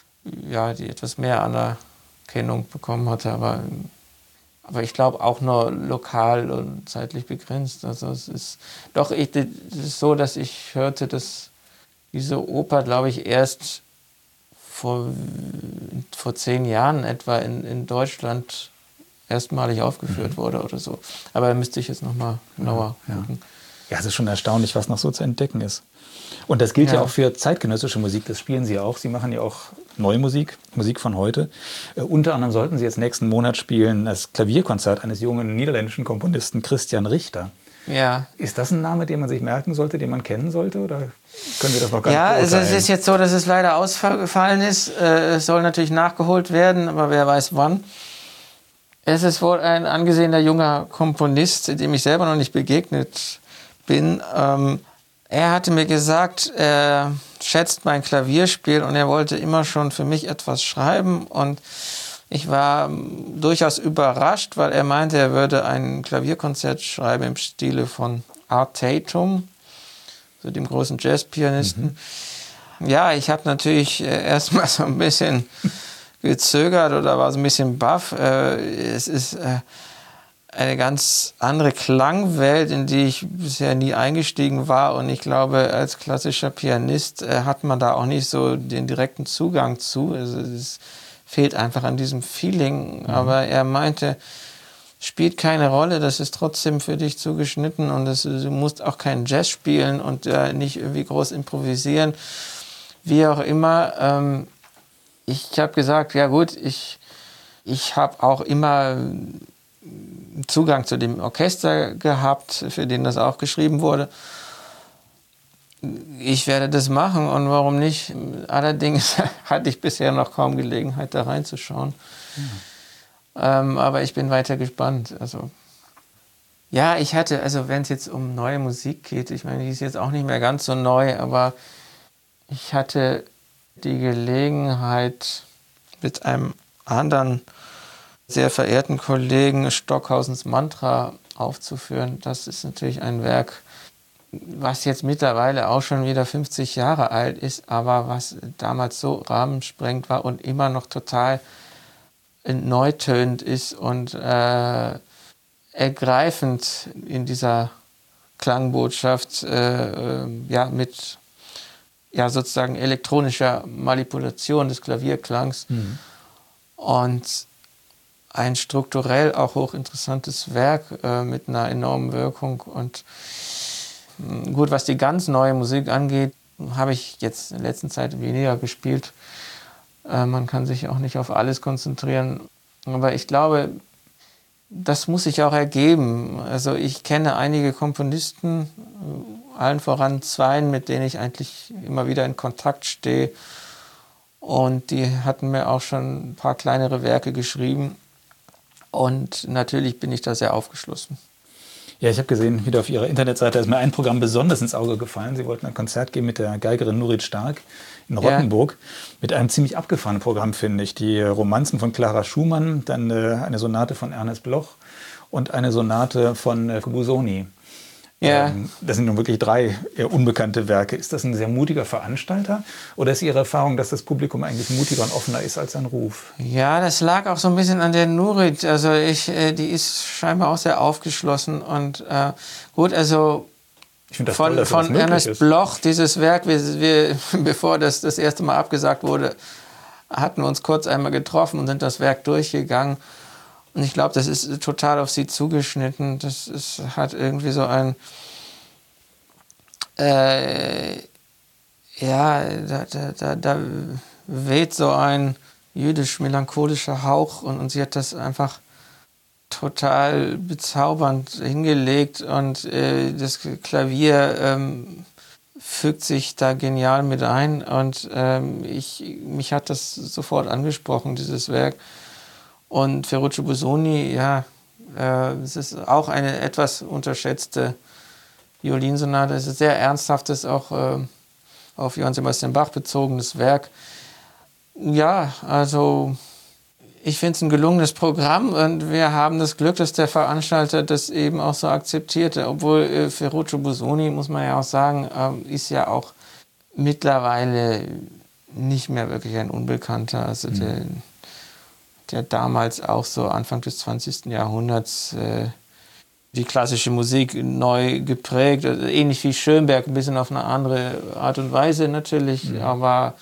Anerkennung bekommen hatte, aber ich glaube auch nur lokal und zeitlich begrenzt. Also es ist so, dass ich hörte, dass diese Oper, glaube ich, erst vor 10 Jahren etwa in Deutschland erstmalig aufgeführt wurde oder so. Aber da müsste ich jetzt noch mal genauer gucken. Ja, es ist schon erstaunlich, was noch so zu entdecken ist. Und das gilt ja auch für zeitgenössische Musik, das spielen Sie auch. Sie machen ja auch neue Musik, Musik von heute. Unter anderem sollten Sie jetzt nächsten Monat spielen das Klavierkonzert eines jungen niederländischen Komponisten Christian Richter. Ja. Ist das ein Name, den man sich merken sollte, den man kennen sollte? Oder können wir das noch gar nicht beurteilen? Es ist jetzt so, dass es leider ausgefallen ist. Es soll natürlich nachgeholt werden, aber wer weiß wann. Es ist wohl ein angesehener junger Komponist, dem ich selber noch nicht begegnet bin. Er hatte mir gesagt, er schätzt mein Klavierspiel und er wollte immer schon für mich etwas schreiben. Und ich war durchaus überrascht, weil er meinte, er würde ein Klavierkonzert schreiben im Stile von Art Tatum, so dem großen Jazzpianisten. Ja, ich habe natürlich erstmal so ein bisschen gezögert oder war so ein bisschen baff. Es ist eine ganz andere Klangwelt, in die ich bisher nie eingestiegen war. Und ich glaube, als klassischer Pianist hat man da auch nicht so den direkten Zugang zu. Also es fehlt einfach an diesem Feeling. Aber er meinte, spielt keine Rolle, das ist trotzdem für dich zugeschnitten und du musst auch keinen Jazz spielen und nicht irgendwie groß improvisieren. Wie auch immer. Ich habe gesagt, ja gut, ich habe auch immer Zugang zu dem Orchester gehabt, für den das auch geschrieben wurde. Ich werde das machen und warum nicht? Allerdings hatte ich bisher noch kaum Gelegenheit, da reinzuschauen. Aber ich bin weiter gespannt. Also, ja, wenn es jetzt um neue Musik geht, ich meine, die ist jetzt auch nicht mehr ganz so neu, aber ich hatte die Gelegenheit, mit einem anderen sehr verehrten Kollegen Stockhausens Mantra aufzuführen. Das ist natürlich ein Werk, was jetzt mittlerweile auch schon wieder 50 Jahre alt ist, aber was damals so rahmensprengend war und immer noch total neutönt ist und ergreifend in dieser Klangbotschaft, mit sozusagen elektronischer Manipulation des Klavierklangs und ein strukturell auch hochinteressantes Werk mit einer enormen Wirkung. Und gut, was die ganz neue Musik angeht, habe ich jetzt in der letzten Zeit weniger gespielt. Man kann sich auch nicht auf alles konzentrieren. Aber ich glaube, das muss sich auch ergeben. Also ich kenne einige Komponisten, allen voran zwei, mit denen ich eigentlich immer wieder in Kontakt stehe. Und die hatten mir auch schon ein paar kleinere Werke geschrieben. Und natürlich bin ich da sehr aufgeschlossen. Ja, ich habe gesehen, wieder auf Ihrer Internetseite ist mir ein Programm besonders ins Auge gefallen. Sie wollten ein Konzert geben mit der Geigerin Nurit Stark in Rottenburg. Mit einem ziemlich abgefahrenen Programm, finde ich. Die Romanzen von Clara Schumann, dann eine Sonate von Ernest Bloch und eine Sonate von Busoni. Ja. Das sind nun wirklich 3 eher unbekannte Werke. Ist das ein sehr mutiger Veranstalter oder ist Ihre Erfahrung, dass das Publikum eigentlich mutiger und offener ist als sein Ruf? Ja, das lag auch so ein bisschen an der Nurit. Also die ist scheinbar auch sehr aufgeschlossen und gut, also ich finde das toll, dass von Ernest Bloch, dieses Werk, wir, bevor das erste Mal abgesagt wurde, hatten wir uns kurz einmal getroffen und sind das Werk durchgegangen. Und ich glaube, das ist total auf sie zugeschnitten. Hat irgendwie so ein, da weht so ein jüdisch-melancholischer Hauch und sie hat das einfach total bezaubernd hingelegt und das Klavier fügt sich da genial mit ein und mich hat das sofort angesprochen, dieses Werk. Und Ferruccio Busoni, es ist auch eine etwas unterschätzte Violinsonate. Es ist ein sehr ernsthaftes, auch auf Johann Sebastian Bach bezogenes Werk. Ja, also ich finde es ein gelungenes Programm und wir haben das Glück, dass der Veranstalter das eben auch so akzeptierte. Obwohl Ferruccio Busoni, muss man ja auch sagen, ist ja auch mittlerweile nicht mehr wirklich ein Unbekannter. Also der damals auch so Anfang des 20. Jahrhunderts die klassische Musik neu geprägt, also ähnlich wie Schönberg, ein bisschen auf eine andere Art und Weise natürlich, aber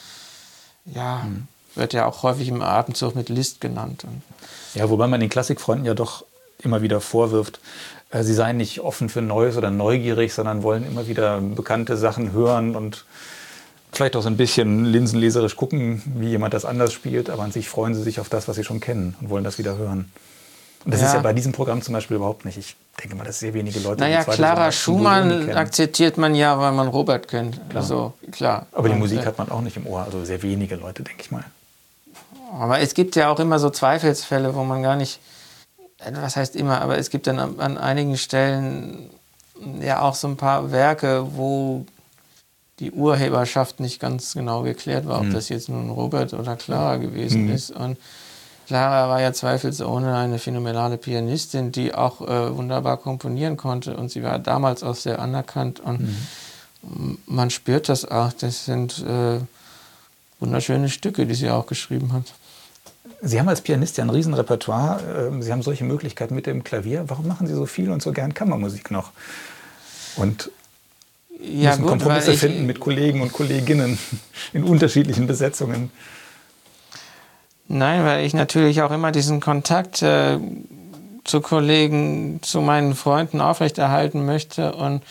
wird ja auch häufig im Atemzug mit Liszt genannt. Ja, wobei man den Klassikfreunden ja doch immer wieder vorwirft, sie seien nicht offen für Neues oder neugierig, sondern wollen immer wieder bekannte Sachen hören und vielleicht auch so ein bisschen linsenleserisch gucken, wie jemand das anders spielt, aber an sich freuen sie sich auf das, was sie schon kennen und wollen das wieder hören. Und das ist ja bei diesem Programm zum Beispiel überhaupt nicht. Ich denke mal, dass sehr wenige Leute... Naja, Clara Schumann akzeptiert man ja, weil man Robert kennt. Klar. Also, klar. Aber die Musik hat man auch nicht im Ohr, also sehr wenige Leute, denke ich mal. Aber es gibt ja auch immer so Zweifelsfälle, wo man gar nicht... Was heißt immer, aber es gibt dann an einigen Stellen ja auch so ein paar Werke, wo die Urheberschaft nicht ganz genau geklärt war, ob das jetzt nun Robert oder Clara gewesen ist. Und Clara war ja zweifelsohne eine phänomenale Pianistin, die auch wunderbar komponieren konnte. Und sie war damals auch sehr anerkannt. Und man spürt das auch. Das sind wunderschöne Stücke, die sie auch geschrieben hat. Sie haben als Pianist ja ein Riesenrepertoire. Sie haben solche Möglichkeiten mit dem Klavier. Warum machen Sie so viel und so gern Kammermusik noch? Und müssen Kompromisse finden mit Kollegen und Kolleginnen in unterschiedlichen Besetzungen. Nein, weil ich natürlich auch immer diesen Kontakt zu Kollegen, zu meinen Freunden aufrechterhalten möchte und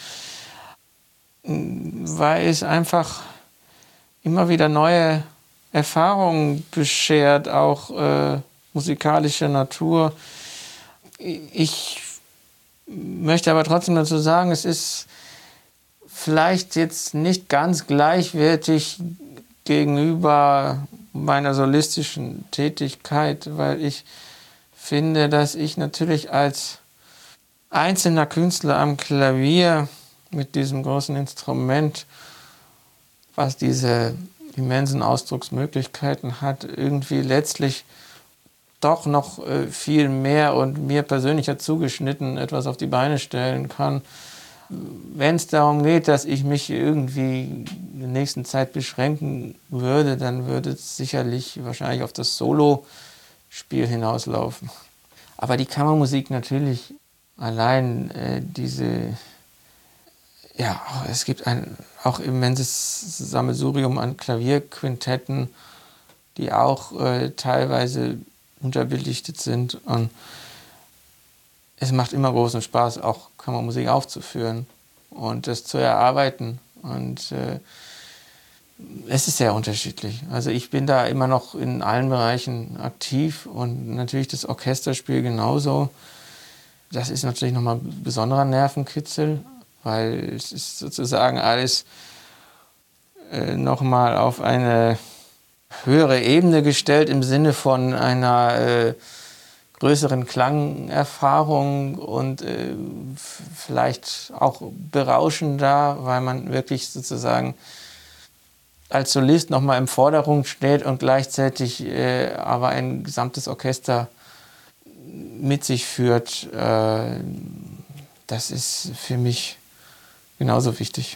weil es einfach immer wieder neue Erfahrungen beschert, auch musikalischer Natur. Ich möchte aber trotzdem dazu sagen, es ist vielleicht jetzt nicht ganz gleichwertig gegenüber meiner solistischen Tätigkeit, weil ich finde, dass ich natürlich als einzelner Künstler am Klavier mit diesem großen Instrument, was diese immensen Ausdrucksmöglichkeiten hat, irgendwie letztlich doch noch viel mehr und mir persönlicher zugeschnitten etwas auf die Beine stellen kann. Wenn es darum geht, dass ich mich irgendwie in der nächsten Zeit beschränken würde, dann würde es sicherlich wahrscheinlich auf das Solo-Spiel hinauslaufen. Aber die Kammermusik natürlich, allein es gibt ein auch immenses Sammelsurium an Klavierquintetten, die auch teilweise unterbelichtet sind. Und es macht immer großen Spaß, auch Kammermusik aufzuführen und das zu erarbeiten. Und es ist sehr unterschiedlich. Also ich bin da immer noch in allen Bereichen aktiv und natürlich das Orchesterspiel genauso. Das ist natürlich nochmal ein besonderer Nervenkitzel, weil es ist sozusagen alles nochmal auf eine höhere Ebene gestellt im Sinne von einer größeren Klangerfahrung und vielleicht auch berauschender, weil man wirklich sozusagen als Solist nochmal im Vordergrund steht und gleichzeitig aber ein gesamtes Orchester mit sich führt. Das ist für mich genauso wichtig.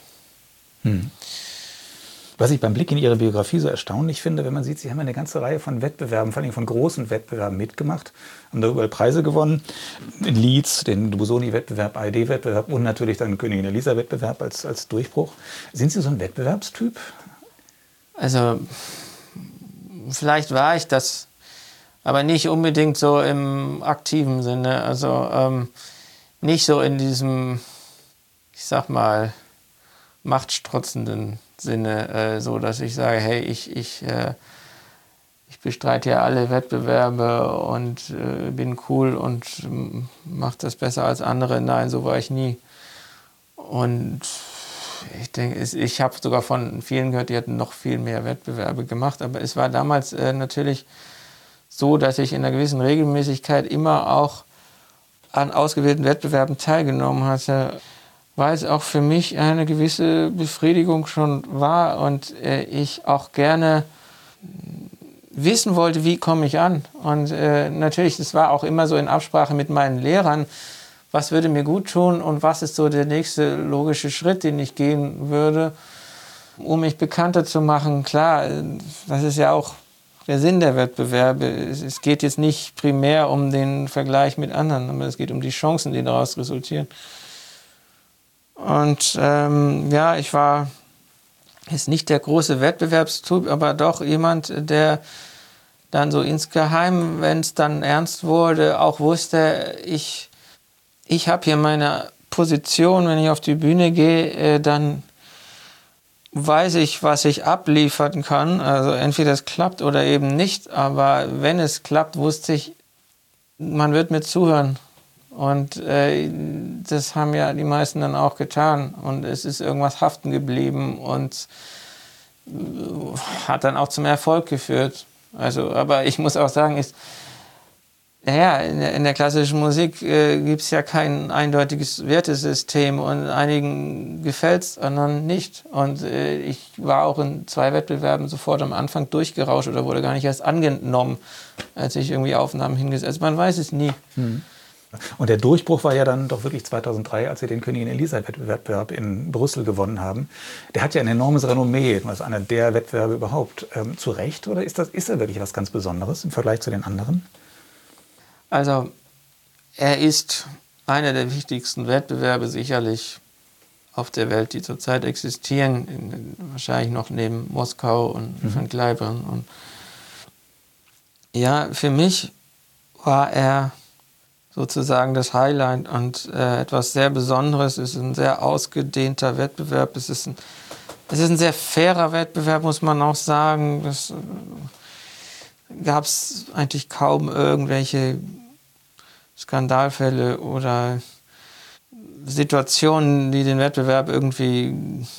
Was ich beim Blick in Ihre Biografie so erstaunlich finde, wenn man sieht, Sie haben eine ganze Reihe von Wettbewerben, vor allem von großen Wettbewerben mitgemacht, haben da überall Preise gewonnen. In Leeds, den Busoni-Wettbewerb, ARD-Wettbewerb und natürlich dann den Königin Elisa-Wettbewerb als Durchbruch. Sind Sie so ein Wettbewerbstyp? Also vielleicht war ich das, aber nicht unbedingt so im aktiven Sinne. Also nicht so in diesem, ich sag mal, machtstrotzenden Sinne, so dass ich sage, hey, ich bestreite ja alle Wettbewerbe und bin cool und mache das besser als andere. Nein, so war ich nie. Und ich denke, ich habe sogar von vielen gehört, die hatten noch viel mehr Wettbewerbe gemacht, aber es war damals natürlich so, dass ich in einer gewissen Regelmäßigkeit immer auch an ausgewählten Wettbewerben teilgenommen hatte, weil es auch für mich eine gewisse Befriedigung schon war und ich auch gerne wissen wollte, wie komme ich an. Und natürlich, das war auch immer so in Absprache mit meinen Lehrern, was würde mir gut tun und was ist so der nächste logische Schritt, den ich gehen würde, um mich bekannter zu machen. Klar, das ist ja auch der Sinn der Wettbewerbe. Es geht jetzt nicht primär um den Vergleich mit anderen, aber es geht um die Chancen, die daraus resultieren. Und ich war jetzt nicht der große Wettbewerbstyp, aber doch jemand, der dann so insgeheim, wenn es dann ernst wurde, auch wusste, ich habe hier meine Position, wenn ich auf die Bühne gehe, dann weiß ich, was ich abliefern kann. Also entweder es klappt oder eben nicht, aber wenn es klappt, wusste ich, man wird mir zuhören. Und das haben ja die meisten dann auch getan. Und es ist irgendwas haften geblieben und hat dann auch zum Erfolg geführt. Also, aber ich muss auch sagen, in der klassischen Musik gibt es ja kein eindeutiges Wertesystem und einigen gefällt es, anderen nicht. Und ich war auch in 2 Wettbewerben sofort am Anfang durchgerauscht oder wurde gar nicht erst angenommen, als ich irgendwie Aufnahmen hingesetzt. Also man weiß es nie. Und der Durchbruch war ja dann doch wirklich 2003, als Sie den Königin Elisa-Wettbewerb in Brüssel gewonnen haben. Der hat ja ein enormes Renommee, also einer der Wettbewerbe überhaupt. Zu Recht, oder ist er wirklich was ganz Besonderes im Vergleich zu den anderen? Also er ist einer der wichtigsten Wettbewerbe sicherlich auf der Welt, die zurzeit existieren, wahrscheinlich noch neben Moskau und Van Cliburn. Und ja, für mich war er sozusagen das Highlight und etwas sehr Besonderes. Es ist ein sehr ausgedehnter Wettbewerb. Es ist ein sehr fairer Wettbewerb, muss man auch sagen. Das gab es eigentlich kaum irgendwelche Skandalfälle oder Situationen, die den Wettbewerb irgendwie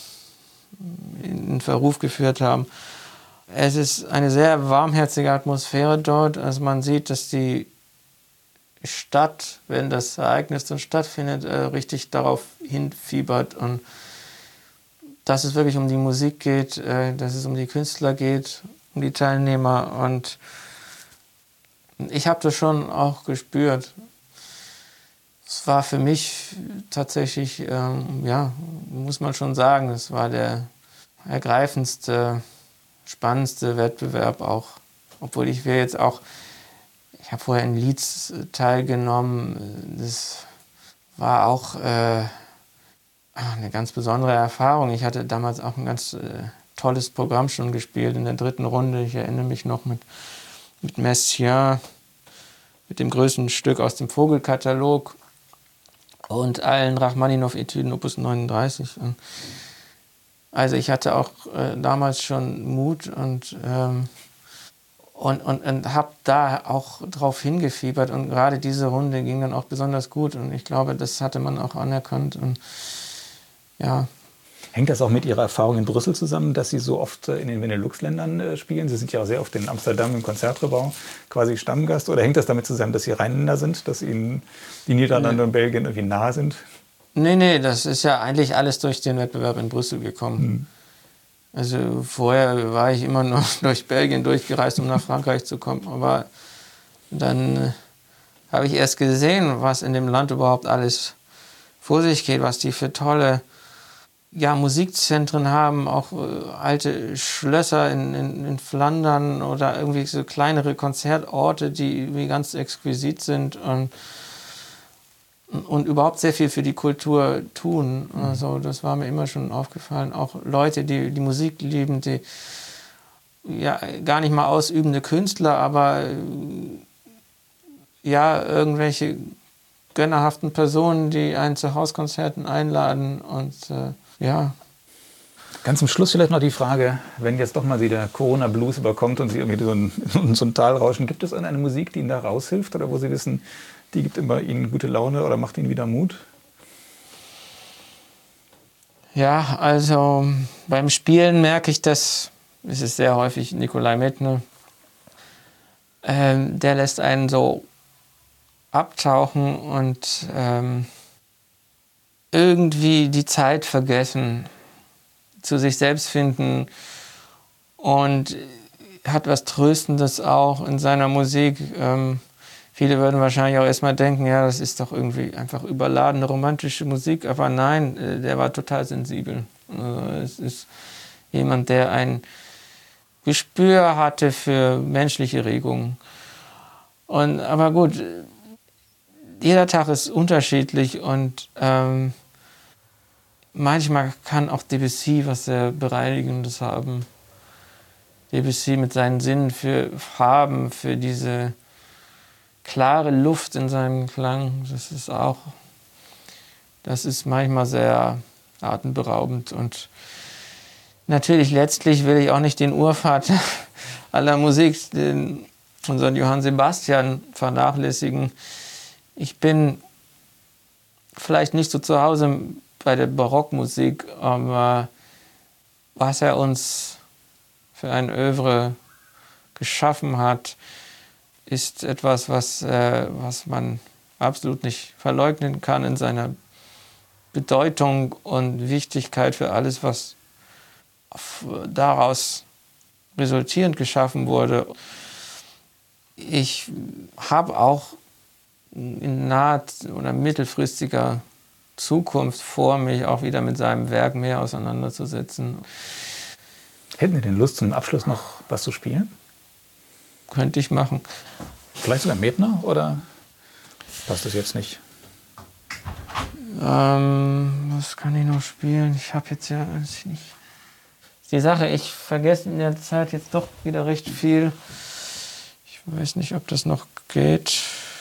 in Verruf geführt haben. Es ist eine sehr warmherzige Atmosphäre dort. Also man sieht, dass die Stadt, wenn das Ereignis dann stattfindet, richtig darauf hinfiebert und dass es wirklich um die Musik geht, dass es um die Künstler geht, um die Teilnehmer. Und ich habe das schon auch gespürt. Es war für mich tatsächlich, muss man schon sagen, es war der ergreifendste, spannendste Wettbewerb auch. Obwohl ich habe vorher in Leeds teilgenommen. Das war auch eine ganz besondere Erfahrung. Ich hatte damals auch ein ganz tolles Programm schon gespielt in der 3. Runde. Ich erinnere mich noch mit Messiaen, mit dem größten Stück aus dem Vogelkatalog und allen Rachmaninow-Etüden Opus 39. Also ich hatte auch damals schon Mut und habe da auch drauf hingefiebert. Und gerade diese Runde ging dann auch besonders gut. Und ich glaube, das hatte man auch anerkannt. Und ja. Hängt das auch mit Ihrer Erfahrung in Brüssel zusammen, dass Sie so oft in den Benelux-Ländern spielen? Sie sind ja auch sehr oft in Amsterdam im Konzertgebouw quasi Stammgast. Oder hängt das damit zusammen, dass Sie Rheinländer sind, dass Ihnen die Niederlande und Belgien irgendwie nahe sind? Nee, das ist ja eigentlich alles durch den Wettbewerb in Brüssel gekommen. Also vorher war ich immer noch durch Belgien durchgereist, um nach Frankreich zu kommen. Aber dann habe ich erst gesehen, was in dem Land überhaupt alles vor sich geht, was die für tolle Musikzentren haben, auch alte Schlösser in Flandern oder irgendwie so kleinere Konzertorte, die irgendwie ganz exquisit sind und überhaupt sehr viel für die Kultur tun. Also das war mir immer schon aufgefallen. Auch Leute, die die Musik lieben, die gar nicht mal ausübende Künstler, aber irgendwelche gönnerhaften Personen, die einen zu Hauskonzerten einladen und Ganz zum Schluss vielleicht noch die Frage, wenn jetzt doch mal Sie der Corona-Blues überkommt und Sie irgendwie so ein Tal rauschen, gibt es eine Musik, die Ihnen da raushilft oder wo Sie wissen, die gibt immer Ihnen gute Laune oder macht Ihnen wieder Mut? Ja, also beim Spielen merke ich, dass es ist sehr häufig Nikolai Medtner. Der lässt einen so abtauchen und irgendwie die Zeit vergessen, zu sich selbst finden und hat was Tröstendes auch in seiner Musik. Viele würden wahrscheinlich auch erstmal denken, ja, das ist doch irgendwie einfach überladene romantische Musik, aber nein, der war total sensibel. Also es ist jemand, der ein Gespür hatte für menschliche Regungen. Aber gut, jeder Tag ist unterschiedlich und manchmal kann auch Debussy was sehr Bereinigendes haben. Debussy mit seinen Sinnen für Farben, für diese klare Luft in seinem Klang, das ist manchmal sehr atemberaubend. Und natürlich letztlich will ich auch nicht den Urvater aller Musik, unseren Johann Sebastian, vernachlässigen. Ich bin vielleicht nicht so zu Hause bei der Barockmusik, aber was er uns für ein Œuvre geschaffen hat, ist etwas, was man absolut nicht verleugnen kann in seiner Bedeutung und Wichtigkeit für alles, was daraus resultierend geschaffen wurde. Ich habe auch in naher oder mittelfristiger Zukunft vor, mich auch wieder mit seinem Werk mehr auseinanderzusetzen. Hätten Sie denn Lust, zum Abschluss noch was zu spielen? Könnte ich machen. Vielleicht sogar Medtner oder passt das jetzt nicht? Was kann ich noch spielen? Ich habe jetzt ja nicht. Die Sache, ich vergesse in der Zeit jetzt doch wieder recht viel. Ich weiß nicht, ob das noch geht.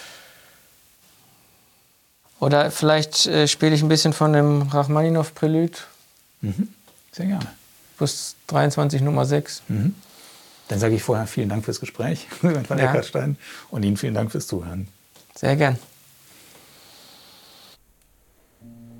Oder vielleicht spiele ich ein bisschen von dem Rachmaninow-Prälud. Sehr gerne. Plus 23 Nummer 6. Dann sage ich vorher vielen Dank fürs Gespräch von Eckhard Stein und Ihnen vielen Dank fürs Zuhören. Sehr gern.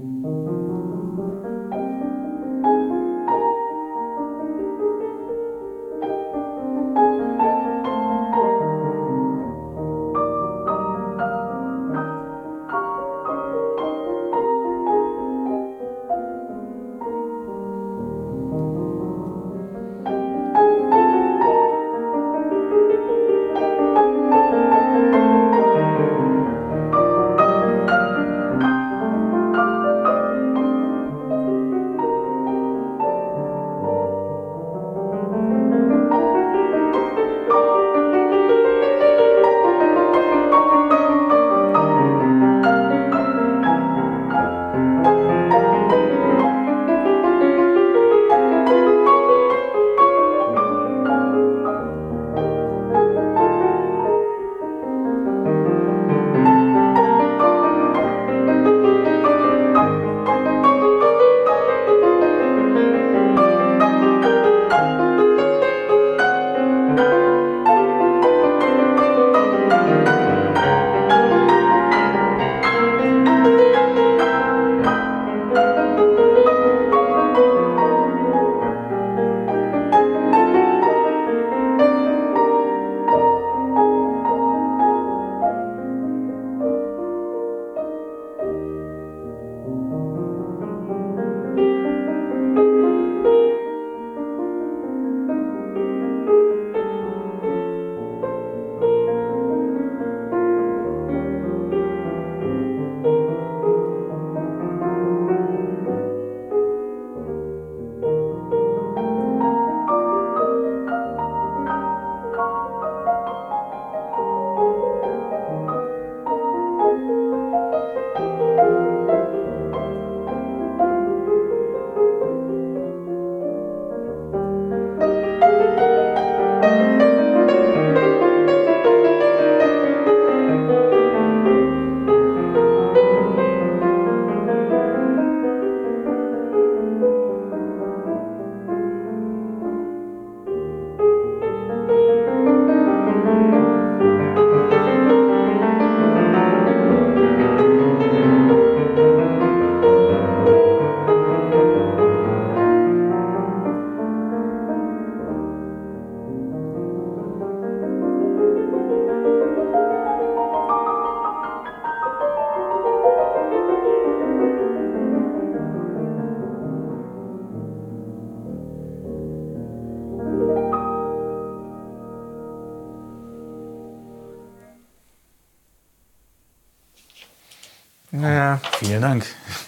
Naja. Vielen Dank.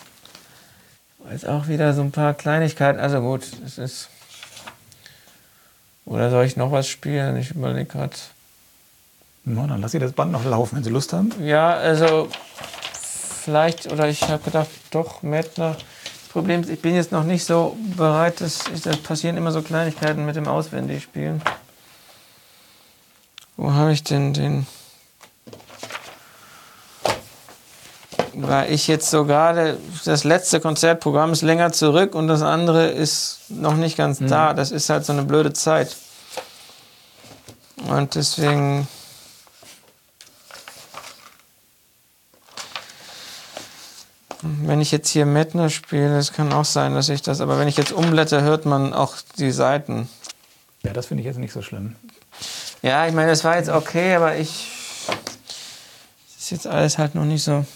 Jetzt auch wieder so ein paar Kleinigkeiten. Also gut, es ist. Oder soll ich noch was spielen? Ich überlege gerade. Na, dann lass Sie das Band noch laufen, wenn Sie Lust haben. Ja, also vielleicht, oder ich habe gedacht, doch, Mettner. Das Problem ist, ich bin jetzt noch nicht so bereit, da passieren immer so Kleinigkeiten mit dem Auswendigspielen. Wo habe ich denn den? Weil ich jetzt so gerade, das letzte Konzertprogramm ist länger zurück und das andere ist noch nicht ganz da. Das ist halt so eine blöde Zeit. Und deswegen. Wenn ich jetzt hier Mettner spiele, das kann auch sein, dass ich das, aber wenn ich jetzt umblätter, hört man auch die Seiten. Ja, das finde ich jetzt nicht so schlimm. Ja, ich meine, das war jetzt okay, aber das ist jetzt alles halt noch nicht so.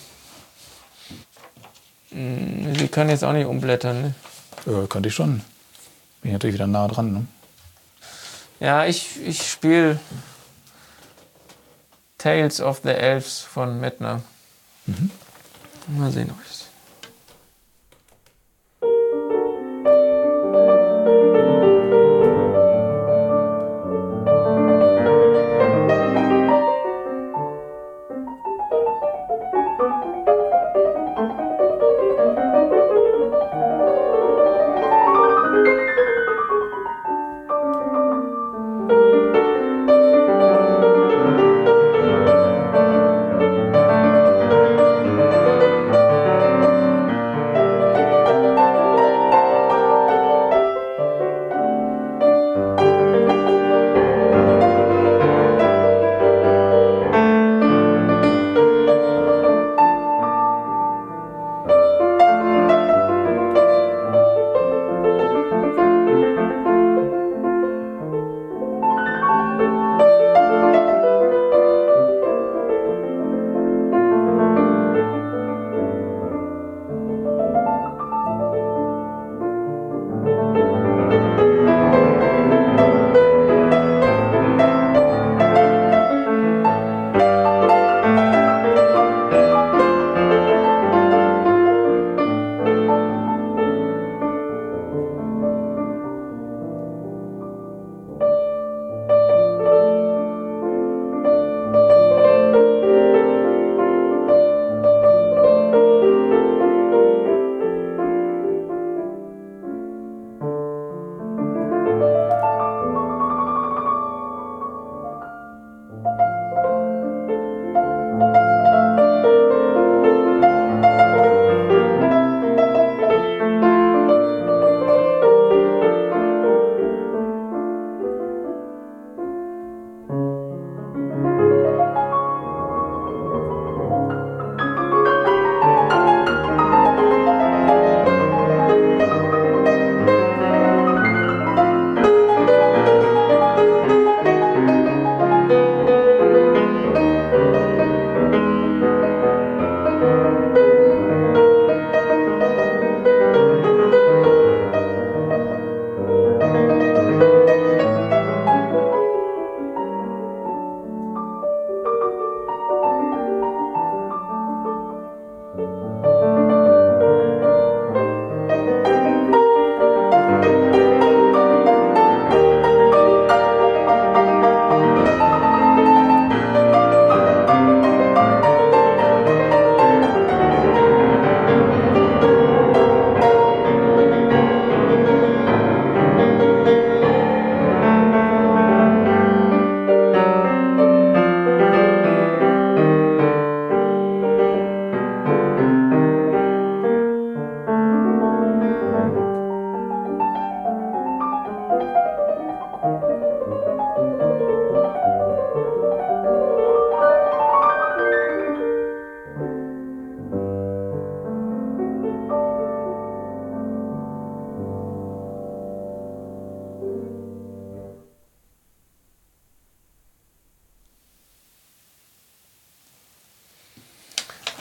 Sie können jetzt auch nicht umblättern, ne? Ja, könnte ich schon. Bin ich natürlich wieder nah dran, ne? Ja, ich spiele Tales of the Elves von Mettner. Mhm. Mal sehen, ob ich es.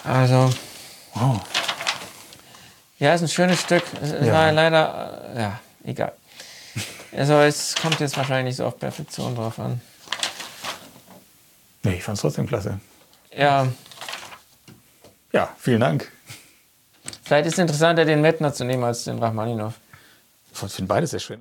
Also, Wow. ja, ist ein schönes Stück. Es war leider, ja, egal. Also, es kommt jetzt wahrscheinlich nicht so auf Perfektion drauf an. Nee, ich fand es trotzdem klasse. Ja. Ja, vielen Dank. Vielleicht ist es interessanter, den Mettner zu nehmen als den Rachmaninow. Ich finde beides sehr schön.